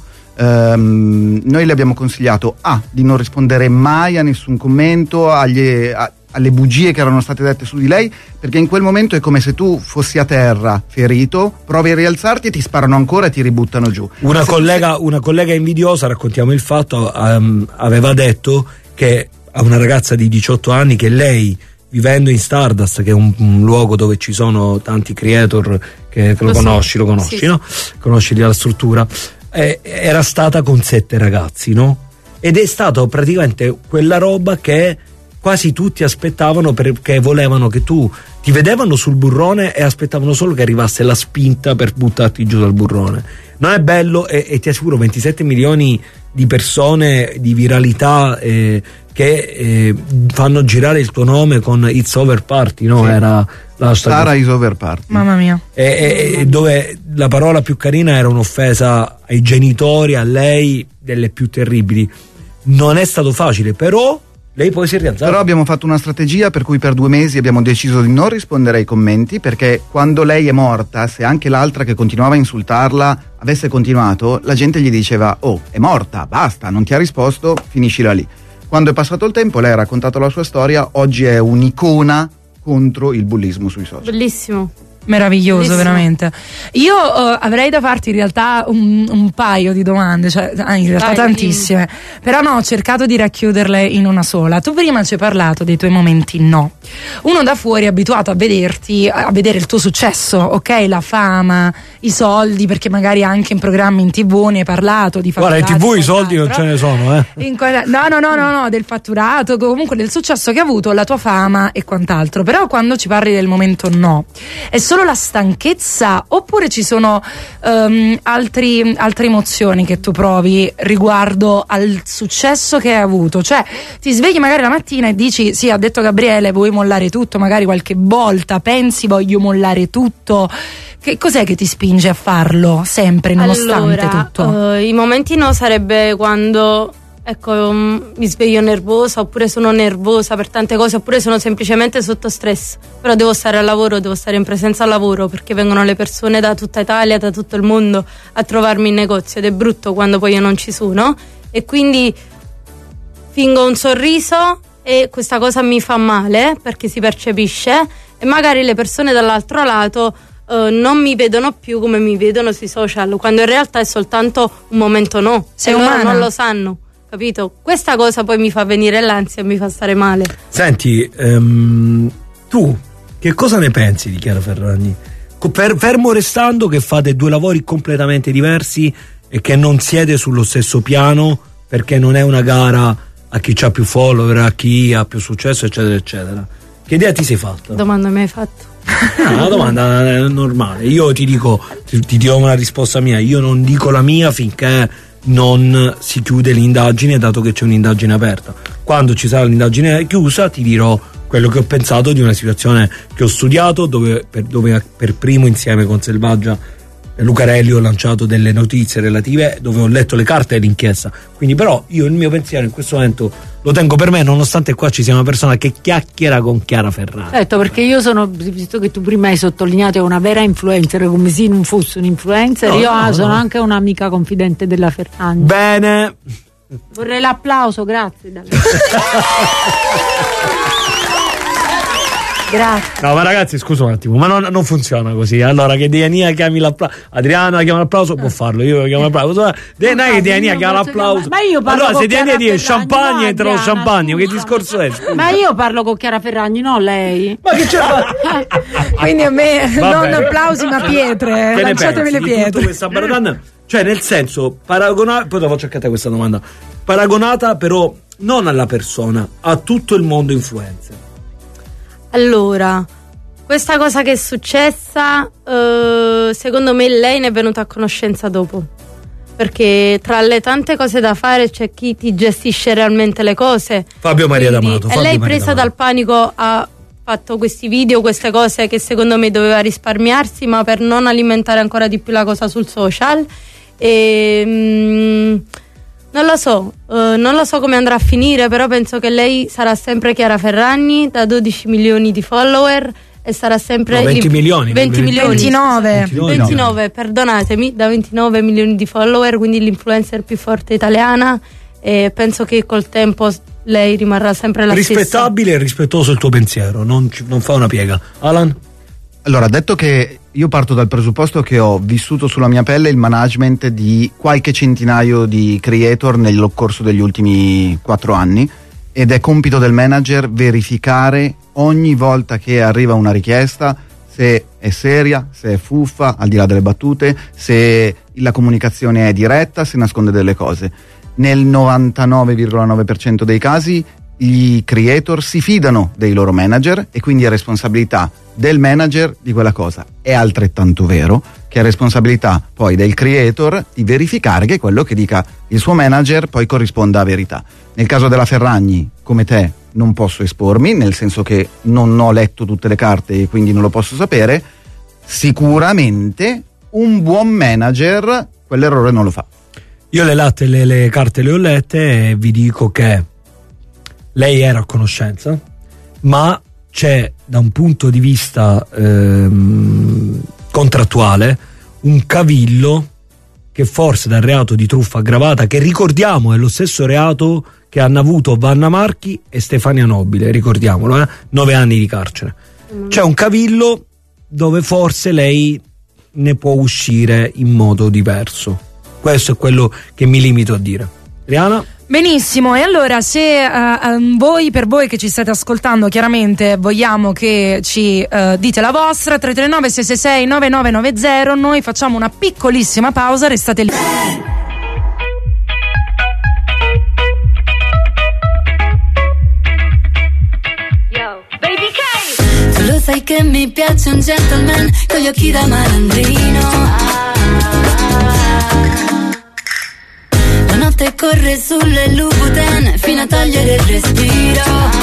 Ehm, noi le abbiamo consigliato A, di non rispondere mai a nessun commento, agli, a, alle bugie che erano state dette su di lei, perché in quel momento è come se tu fossi a terra ferito, provi a rialzarti e ti sparano ancora e ti ributtano giù. Una collega, una collega invidiosa, raccontiamo il fatto, um, aveva detto che a una ragazza di diciotto anni che lei, vivendo in Stardust, che è un, un luogo dove ci sono tanti creator che, che lo, lo conosci, so. lo conosci, sì. no? Conosci la struttura, eh, era stata con sette ragazzi, no? Ed è stato praticamente quella roba che quasi tutti aspettavano, perché volevano che tu ti vedevano sul burrone e aspettavano solo che arrivasse la spinta per buttarti giù dal burrone. Non è bello, e, e ti assicuro ventisette milioni di persone di viralità eh, che eh, fanno girare il tuo nome con It's Over Party, no? Sì. Era la Sara Is Over Party. Mamma mia. E, e, dove la parola più carina era un'offesa ai genitori, a lei, delle più terribili. Non è stato facile, però lei poi si è rialzata. Però abbiamo fatto una strategia per cui per due mesi abbiamo deciso di non rispondere ai commenti, perché quando lei è morta, se anche l'altra che continuava a insultarla avesse continuato, la gente gli diceva: oh, è morta, basta, non ti ha risposto, finiscila lì. Quando è passato il tempo, lei ha raccontato la sua storia, oggi è un'icona contro il bullismo sui social. Bellissimo. Meraviglioso, Bellissimo. veramente. Io uh, avrei da farti in realtà un, un paio di domande, cioè in realtà Dai, tantissime, dimmi. Però no, ho cercato di racchiuderle in una sola. Tu prima ci hai parlato dei tuoi momenti no. Uno da fuori è abituato a vederti, a vedere il tuo successo, ok? La fama, i soldi, perché magari anche in programmi in tv ne hai parlato di fatturato. Guarda, in tv i soldi non ce ne sono, eh. In quella, no, no, no, no, no, del fatturato, comunque del successo che ha avuto, la tua fama e quant'altro. Però quando ci parli del momento no, è solo la stanchezza oppure ci sono um, altri, altre emozioni che tu provi riguardo al successo che hai avuto? Cioè ti svegli magari la mattina e dici: sì, ha detto Gabriele, vuoi mollare tutto? Magari qualche volta pensi voglio mollare tutto. Che cos'è che ti spinge a farlo sempre nonostante allora, tutto? Uh, i momenti no sarebbe quando ecco um, mi sveglio nervosa, oppure sono nervosa per tante cose, oppure sono semplicemente sotto stress, però devo stare al lavoro, devo stare in presenza al lavoro, perché vengono le persone da tutta Italia, da tutto il mondo a trovarmi in negozio, ed è brutto quando poi io non ci sono, e quindi fingo un sorriso e questa cosa mi fa male perché si percepisce, e magari le persone dall'altro lato Uh, non mi vedono più come mi vedono sui social, quando in realtà è soltanto un momento no. Sei e umana. loro non lo sanno, capito? Questa cosa poi mi fa venire l'ansia e mi fa stare male. Senti, um, tu che cosa ne pensi di Chiara Ferragni? Per, fermo restando che fate due lavori completamente diversi e che non siete sullo stesso piano, perché non è una gara a chi ha più follower, a chi ha più successo, eccetera eccetera. Che idea ti sei fatta? Domanda mi hai fatto? No, una domanda normale. Io ti dico, ti, ti do una risposta mia. Io non dico la mia finché non si chiude l'indagine, dato che c'è un'indagine aperta. Quando ci sarà l'indagine chiusa ti dirò quello che ho pensato di una situazione che ho studiato, dove per, dove per primo insieme con Selvaggia Lucarelli ho lanciato delle notizie relative, dove ho letto le carte dell'inchiesta. Quindi però io il mio pensiero in questo momento lo tengo per me, nonostante qua ci sia una persona che chiacchiera con Chiara Ferragni. Certo, perché io sono, visto che tu prima hai sottolineato, è una vera influencer, come se non fosse un influencer. No, io no, sono no. anche un'amica confidente della Ferragni. Bene. Vorrei l'applauso, grazie. Grazie. No, ma ragazzi, scusa un attimo, ma non, non funziona così. Allora, che Diania chiami l'applauso, Adriana chiama l'applauso, può farlo. Io chiamo l'applauso. Non è che Diania chiama l'applauso. Ma io parlo allora, con se Diania dice champagne, no, entra lo Adriana, champagne. scusa. Che discorso è? Scusa. Ma io parlo con Chiara Ferragni, no lei. Ma che c'è? Quindi a me Vabbè. non applausi ma pietre. Che ne Lanciatemi le pensi di pietre. tutta questa baratana? Cioè, nel senso, paragonata. Poi te faccio anche a te questa domanda. Paragonata, però, non alla persona, a tutto il mondo influencer. Allora, questa cosa che è successa, eh, secondo me lei ne è venuta a conoscenza dopo, perché tra le tante cose da fare c'è chi ti gestisce realmente le cose. Fabio Maria D'Amato. E lei, presa dal panico, ha fatto questi video, queste cose che secondo me doveva risparmiarsi, ma per non alimentare ancora di più la cosa sul social. E mh, non lo so, uh, non lo so come andrà a finire, però penso che lei sarà sempre Chiara Ferragni, da dodici milioni di follower, e sarà sempre no, venti milioni, venti milioni ventinove ventinove perdonatemi, da ventinove milioni di follower, quindi l'influencer più forte italiana, e penso che col tempo lei rimarrà sempre la rispettabile stessa. Rispettabile e rispettoso il tuo pensiero, non, non fa una piega. Alan? Allora, detto che io parto dal presupposto che ho vissuto sulla mia pelle il management di qualche centinaio di creator nel corso degli ultimi quattro anni, ed è compito del manager verificare ogni volta che arriva una richiesta se è seria, se è fuffa, al di là delle battute, se la comunicazione è diretta, se nasconde delle cose. Nel novantanove virgola nove per cento dei casi i creator si fidano dei loro manager e quindi è responsabilità del manager di quella cosa. È altrettanto vero che è responsabilità poi del creator di verificare che quello che dica il suo manager poi corrisponda a verità. Nel caso della Ferragni, come te, non posso espormi, nel senso che non ho letto tutte le carte e quindi non lo posso sapere. Sicuramente un buon manager quell'errore non lo fa. Io le latte le, le carte le ho lette e vi dico che lei era a conoscenza, ma c'è da un punto di vista ehm, contrattuale un cavillo che forse dal reato di truffa aggravata, che ricordiamo è lo stesso reato che hanno avuto Vanna Marchi e Stefania Nobile, ricordiamolo, eh? nove anni di carcere. Mm. C'è un cavillo dove forse lei ne può uscire in modo diverso. Questo è quello che mi limito a dire. Rihanna? Benissimo, e allora se uh, um, voi, per voi che ci state ascoltando, chiaramente vogliamo che ci uh, dite la vostra, tre tre nove sei sei sei nove nove nove zero, noi facciamo una piccolissima pausa, restate lì. Yo, baby K! Tu lo sai che mi piace un gentleman con gli occhi da malandrino. Ah. Notte corre sulle Louboutin fino a togliere il respiro.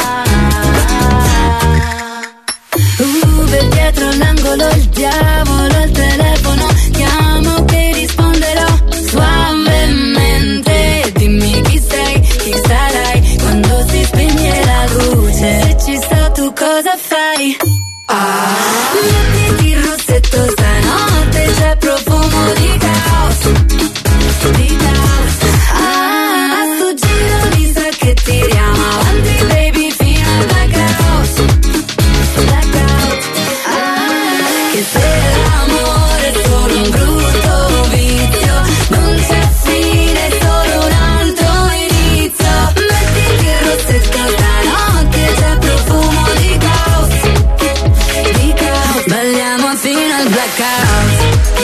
Uh, per dietro l'angolo il diavolo al telefono, chiamo che risponderò suavemente. Dimmi chi sei, chi sarai quando si spegne la luce. Se ci sto tu cosa fai? Ah, mettiti il rossetto stanotte, c'è profumo di caos, di caos. Ah, a sto giro mi sa che tiriamo avanti, baby, fino al blackout, blackout. Ah, che se l'amore è solo un brutto vizio, non c'è fine, è solo un altro inizio. Mettiti il rossetto stanotte, c'è profumo di caos, di caos. Balliamo fino al blackout.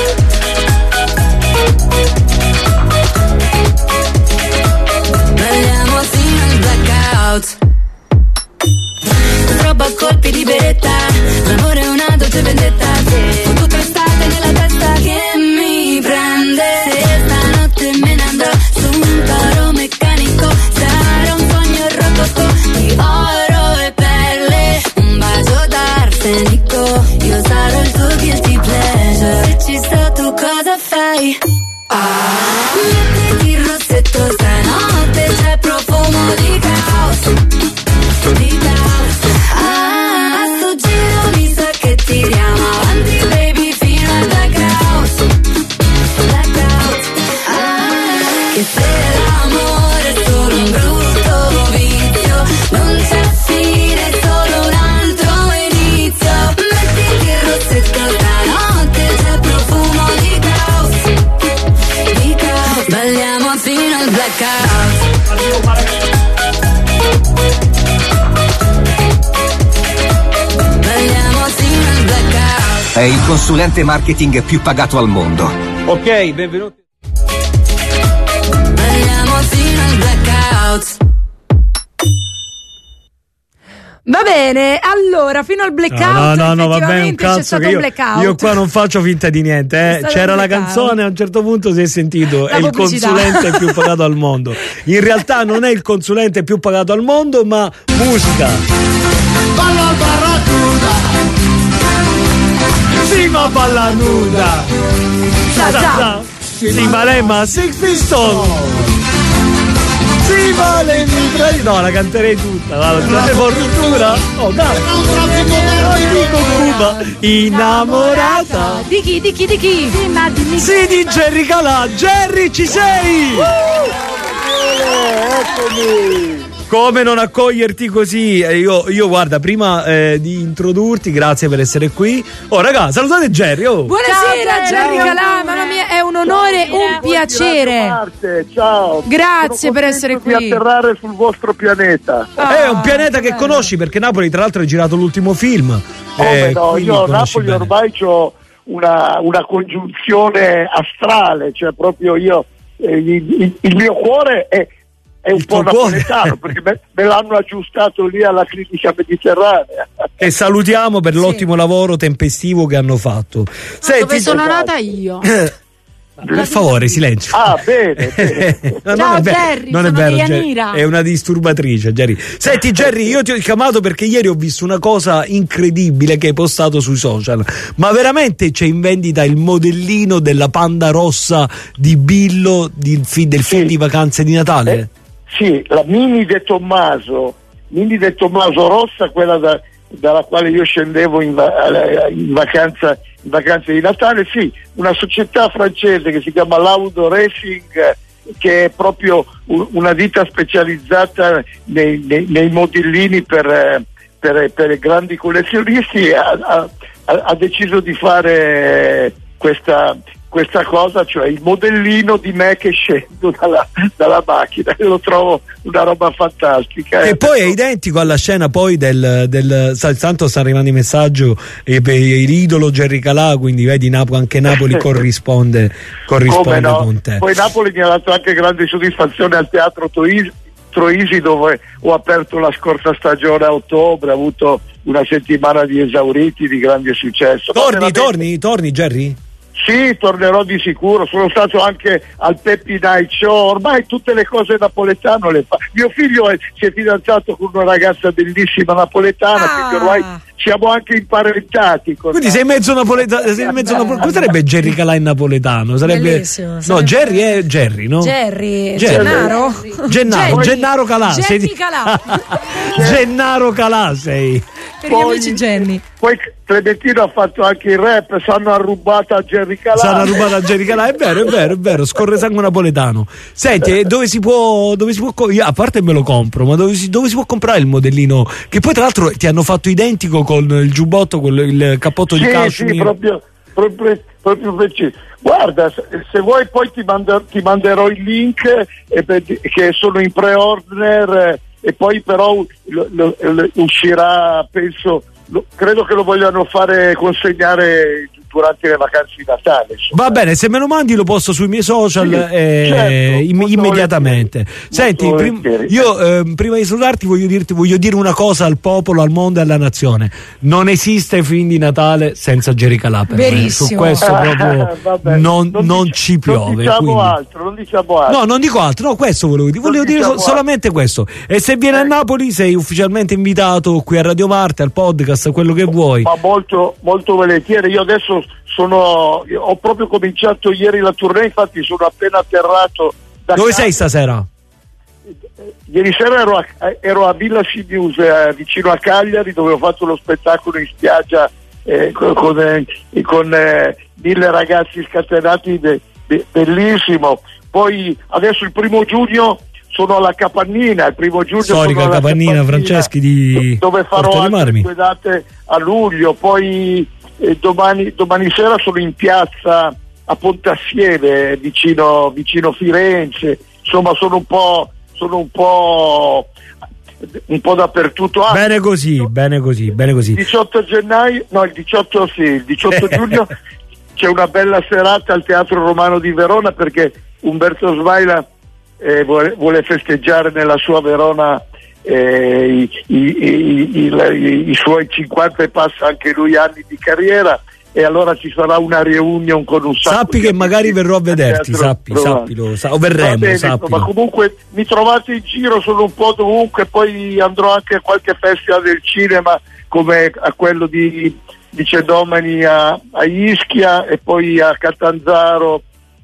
Roba a colpi di beretta, l'amore è una dolce vendetta. Ho tutta estate nella testa che mi prende. Se stanotte me ne andrò su un toro meccanico, sarà un sogno rococò di oro e perle, un bacio d'arsenico, io sarò il tuo guilty pleasure. Se ci sto tu cosa fai? Ah, mettiti il rossetto stanotte, c'è profumo di caos, di caos. Ah, a sto giro mi sa che tiriamo avanti, baby, fino al blackout, blackout. Ah, che se l'amore è solo un brutto vizio, non c'è fine, è solo un altro inizio. Mettiti il rossetto stanotte, c'è profumo di caos, di caos. Balliamo fino al blackout. È il consulente marketing più pagato al mondo. Ok, benvenuti. Balliamo fino al blackout. Va bene, allora fino al blackout. No, no, no, va bene, un c'è cazzo stato che io, un blackout. io qua non faccio finta di niente, eh. C'era la canzone, a un certo punto si è sentito La è il pubblicità. consulente più pagato al mondo. In realtà non è il consulente più pagato al mondo, ma musica. Balla barracuda, Sì, ma balla nuda. Za, za. Sì, ma lei ma Six Pistol. Si vale mi tradi. No, la canterei tutta. La grande fortuna. Oh, dai. Dico Cuba, innamorata. Di chi, di chi, di chi? Sì, di Jerry Calà. Jerry, ci sei? Eccomi. Come non accoglierti così? Io, io guarda, prima eh, di introdurti, grazie per essere qui. Oh, raga, salutate Jerry. Oh. Buonasera, ciao, Jerry Calà. Mamma mia, è un onore, ciao, un piacere. Marte, ciao. Grazie per essere qui. Di atterrare sul vostro pianeta. Ah, è un pianeta che bello. Conosci, perché Napoli, tra l'altro, hai girato l'ultimo film. Come eh, no? Io a Napoli bene. Ormai ho una, una congiunzione astrale, cioè proprio io, eh, il, il mio cuore è. È un po' napoletano perché me, me l'hanno aggiustato lì alla clinica mediterranea. E salutiamo per sì. l'ottimo lavoro tempestivo che hanno fatto. Senti, dove sono nata io? Per favore, silenzio. Ah, bene. bene. No, Ciao non è Jerry, non sono è vero, Yanira. Jerry, è una disturbatrice, Jerry. Senti Jerry, io ti ho chiamato perché ieri ho visto una cosa incredibile che hai postato sui social. Ma veramente c'è in vendita il modellino della panda rossa di Billo di, del film sì. di Vacanze di Natale? Eh. Sì, la Mini De Tommaso, Mini De Tommaso rossa, quella da, dalla quale io scendevo in, va, in, vacanza, in vacanze di Natale, sì, una società francese che si chiama Laudo Racing, che è proprio una ditta specializzata nei, nei, nei modellini per, per, per grandi collezionisti, ha, ha, ha deciso di fare questa... questa cosa, cioè il modellino di me che scendo dalla, dalla macchina, e lo trovo una roba fantastica. E eh. poi è identico alla scena poi del, del tanto sta arrivando il messaggio e per l'idolo Jerry Calà, quindi vedi Napo, anche Napoli corrisponde, corrisponde no? con te. Poi Napoli mi ha dato anche grande soddisfazione al Teatro Troisi, Troisi dove ho aperto la scorsa stagione a ottobre, ho avuto una settimana di esauriti di grande successo. Torni, torni, torni Jerry? Sì, tornerò di sicuro, sono stato anche al Peppi Night Show, ormai tutte le cose napoletane le fa. Mio figlio è, si è fidanzato con una ragazza bellissima napoletana, ah. quindi ormai siamo anche imparentati. Con quindi sei mezzo napoletano, sei mezzo napoletano. Cosa sarebbe Jerry Calà in napoletano? Sarebbe... Bellissimo. No, sarebbe... Jerry è Jerry, no? Jerry, Gennaro? Gennaro, Jerry. Gennaro Calà. Jenny sei... Calà. Gennaro Calà sei. Per gli amici Jenny. Poi Clementino ha fatto anche il rap, s'hanno arrubato a Jerry Calà. S'hanno arrubato a Jerry Calà, è vero, è vero, è vero, scorre sangue napoletano. Senti, dove si può, dove si può, io, a parte me lo compro, ma dove si, dove si può comprare il modellino? Che poi tra l'altro ti hanno fatto identico con il giubbotto, con il cappotto sì, di cashmere. Sì, proprio, proprio, proprio preciso. Guarda, se vuoi poi ti, manda, ti manderò il link eh, per, che sono in pre-order eh, e poi però lo, lo, lo, uscirà, penso, lo, credo che lo vogliano fare consegnare durante le vacanze di Natale. Insomma. Va bene, se me lo mandi lo posto sui miei social sì, eh, certo, im- immediatamente. Senti, prim- io eh, prima di salutarti voglio dirti, voglio dire una cosa al popolo, al mondo e alla nazione: non esiste film di Natale senza Jerry Calà. Verissimo. Su questo proprio ah, non, non, non dic- ci piove. Non diciamo quindi. altro, non diciamo altro. No, non dico altro, no, questo volevo dire. Volevo dire diciamo so- solamente questo. E se vieni eh. a Napoli sei ufficialmente invitato qui a Radio Marte, al podcast, quello che vuoi. Ma molto, molto volentieri. Io adesso sono ho proprio cominciato ieri la tournée, infatti sono appena atterrato da dove casa. Sei stasera? Ieri sera ero a, ero a Villa Simius eh, vicino a Cagliari, dove ho fatto lo spettacolo in spiaggia eh, con, con, eh, con eh, mille ragazzi scatenati, be, be, bellissimo. Poi adesso il primo giugno sono alla Capannina, il primo giugno storica sono alla Capannina, Capannina Franceschi di dove farò altre due date a luglio. Poi E domani, domani sera sono in piazza a Pontassieve vicino, vicino Firenze, insomma sono un po' sono un po' un po' dappertutto. Ah, bene così, bene così, bene così. diciotto gennaio, no il diciotto sì, il diciotto giugno c'è una bella serata al Teatro Romano di Verona perché Umberto Svaila eh, vuole, vuole festeggiare nella sua Verona Eh, i, i, i, i, i suoi cinquanta e passa anche lui anni di carriera, e allora ci sarà una reunion con un sacco sappi di che magari verrò a vederti, sappi, sappilo, sa- o verremo, bene, sappilo. ma comunque mi trovate in giro, sono un po' dovunque, poi andrò anche a qualche festival del cinema come a quello di, di Cedomani a, a Ischia e poi a Catanzaro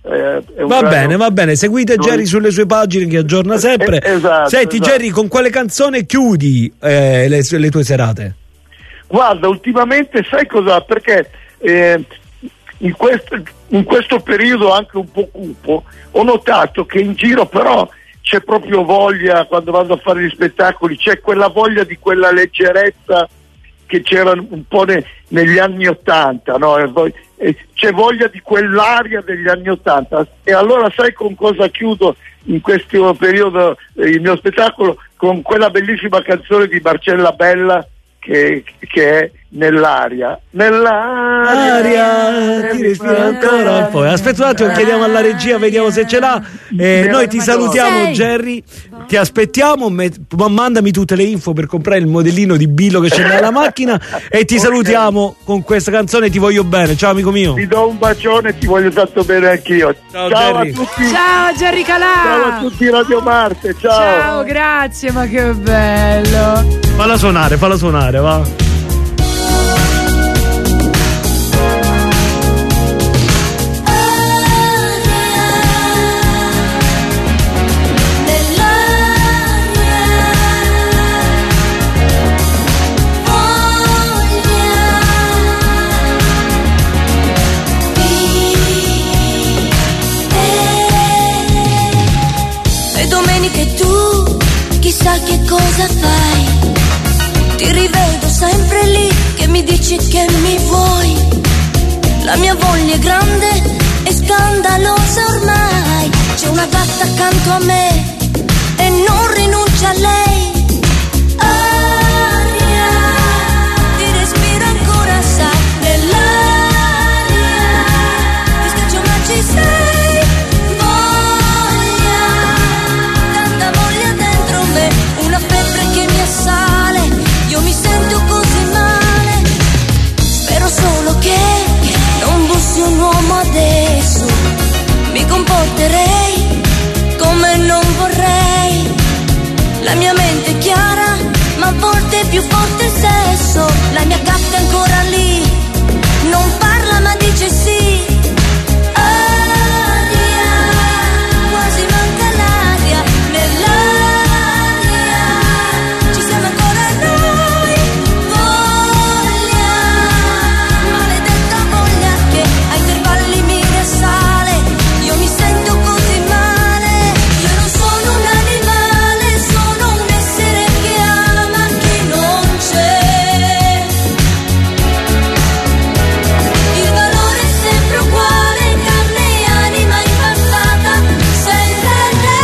eh, è un va brano... bene, va bene, seguite Noi... Jerry sulle sue pagine che aggiorna sempre. Eh, esatto, Senti esatto. Jerry, con quale canzone chiudi eh, le, le tue serate? Guarda, ultimamente sai cosa? Perché eh, in, questo, in questo periodo anche un po' cupo ho notato che in giro però c'è proprio voglia, quando vado a fare gli spettacoli, c'è quella voglia di quella leggerezza che c'era un po' ne, negli anni Ottanta, no? E poi, e c'è voglia di quell'aria degli anni Ottanta. E allora sai con cosa chiudo in questo periodo eh, il mio spettacolo? Con quella bellissima canzone di Marcella Bella che, che è Nell'aria. Nell'aria Aria, ti respira ancora un po'. Aspetta un attimo, chiediamo alla regia, vediamo se ce l'ha. Eh, noi ti salutiamo, Sei. Jerry. Ti aspettiamo. Met- ma mandami tutte le info per comprare il modellino di Billo che c'è nella macchina. E ti Ok. salutiamo con questa canzone. Ti voglio bene. Ciao, amico mio. Ti do un bacione e ti voglio tanto bene anch'io. Ciao, Ciao a Jerry. tutti. Ciao Jerry Calà. Ciao a tutti Radio Marte. Ciao. Ciao, grazie, ma che bello. Falla suonare, falla suonare, va. Le domeniche tu chissà che cosa fai, ti rivedo sempre lì che mi dici che mi vuoi. La mia voglia è grande e scandalosa ormai, c'è una gatta accanto a me e non rinuncia a lei. Aria, ti respiro ancora, sai, nell'aria, ti scaccio ma ci sei. Voglia, tanta voglia dentro me, una febbre che mi assale, io mi sento così male. Spero solo che non bussi un uomo adesso, mi comporterei come non vorrei. La mia mente è chiara, ma a volte è più forte il sesso. La mia gatta è ancora lì, non parla ma dice sì. Aria, quasi manca l'aria, nell'aria ci siamo ancora noi. Voglia, maledetta voglia che a intervalli mi risale, io mi sento così male. Io non sono un animale, sono un essere che ama chi non c'è. Il valore è sempre uguale, carne e anima impastata, sempre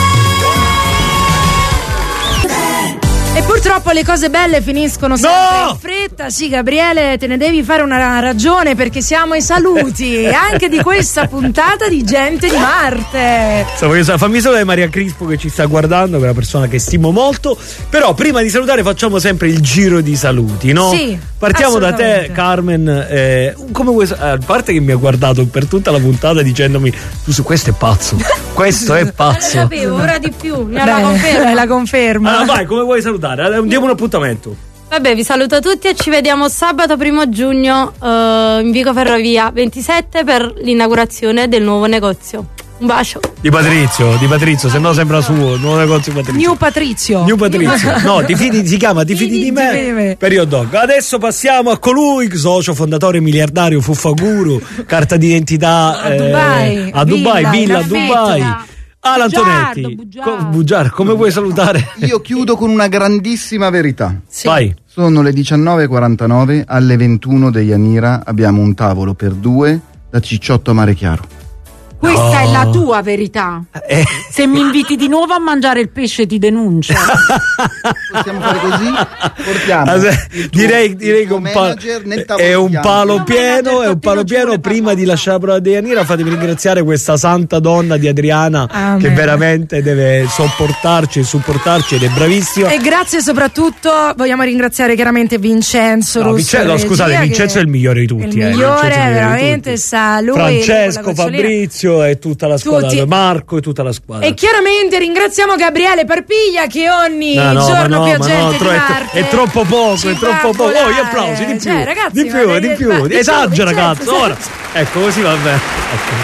lei. E purtroppo le cose belle finiscono sempre No! in fretta. Sì, Gabriele, te ne devi fare una ragione perché siamo ai saluti anche di questa puntata di Gente di Marte. Stavo io- Fammi salutare Maria Crispo che ci sta guardando, che è una persona che stimo molto. Però prima di salutare facciamo sempre il giro di saluti, no? Sì, Partiamo da te, assolutamente. Carmen. eh, come vuoi, a parte che mi ha guardato per tutta la puntata dicendomi: tu su questo è pazzo, questo è Non lo pazzo. sapevo, ora di più, ne ho la Beh, conferma. la conferma. Allora vai, come vuoi salutare? Eh, Diamo un appuntamento. Vabbè, vi saluto tutti e ci vediamo sabato primo giugno eh, in Vico Ferrovia ventisette per l'inaugurazione del nuovo negozio. Un bacio. Di Patrizio, di Patrizio, se no sembra suo, nuovo negozio di Patrizio. New Patrizio. New Patrizio. No, ti fidi, si chiama Ti fidi di me, Ti fidi di me. per Hot Dog. Adesso passiamo a colui, socio fondatore miliardario, fuffaguru, carta d'identità A Dubai. a Dubai, Villa, villa a caffè. Dubai. Alan Bugiardo, Tonetti, bugiardo. Co- Bugiardo, come vuoi salutare? Io chiudo con una grandissima verità. Sì. Vai. Sono le diciannove e quarantanove, alle ventuno degli Anira abbiamo un tavolo per due da Cicciotto a Mare Chiaro. Questa No. è la tua verità. Eh. Se mi inviti di nuovo a mangiare il pesce ti denuncio. Possiamo fare così? Portiamo Ah, se- il tuo- direi il direi che tuo un palo, manager nel tavolo è un di fianco. palo Non pieno, manager, è un palo Tottino pieno. Giure Prima per di forza. lasciare la parola di Anira, fatemi ringraziare questa santa donna di Adriana Amen. che veramente deve sopportarci e supportarci ed è bravissima. E grazie soprattutto, vogliamo ringraziare chiaramente Vincenzo No, Russo. Vincenzo- no, regia, scusate, che Vincenzo è il migliore di tutti, Il eh, Vincenzo migliore, è il migliore di veramente, tutti. sta lui. Francesco, con la gocciola. Fabrizio e tutta la squadra, Tutti. Marco e tutta la squadra. E chiaramente ringraziamo Gabriele Parpiglia che ogni No, no, giorno ma no, più ma gente no, di tro- è, Marte è troppo poco, ci è fa troppo poco. Oh, gli volare. applausi di più, Cioè, ragazzi, di ma più, dai, di ma più. di più, Esagera, Vincenzo, cazzo. Ora, esagera. ecco, così va bene. Ecco.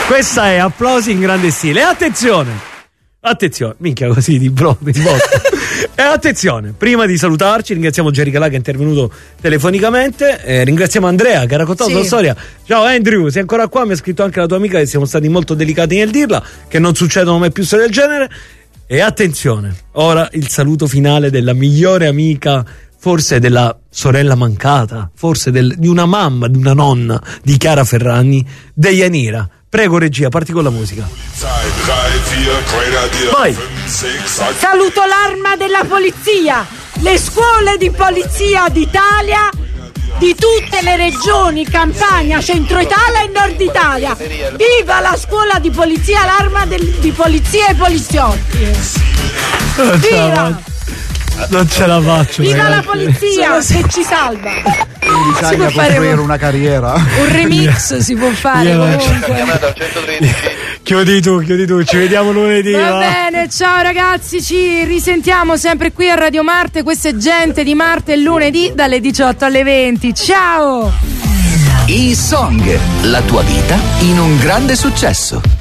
Questa è applausi in grande stile. E attenzione, attenzione, minchia così di bro, di E attenzione, prima di salutarci ringraziamo Jerry Calà che è intervenuto telefonicamente, eh, ringraziamo Andrea che ha raccontato Sì. la storia. Ciao Andrew, sei ancora qua? Mi ha scritto anche la tua amica che siamo stati molto delicati nel dirla, che non succedono mai più storie del genere. E attenzione, ora il saluto finale della migliore amica, forse della sorella mancata, forse del, di una mamma, di una nonna di Chiara Ferragni, Deianira. Prego regia, parti con la musica. Vai. Saluto l'arma della polizia, le scuole di polizia d'Italia, di tutte le regioni, Campania, Centro Italia e Nord Italia. Viva la scuola di polizia, l'arma del, di polizia e poliziotti. Viva! Non ce la faccio. Viva ragazzi. la polizia che ci salva. In Italia costruire una carriera. Un remix si può fare Io- comunque. Chiudi tu, chiudi tu, ci vediamo lunedì. Va va. bene, ciao ragazzi, ci risentiamo sempre qui a Radio Marte. Questa è Gente di Marte il lunedì dalle diciotto alle venti. Ciao! E-Song, la tua vita in un grande successo.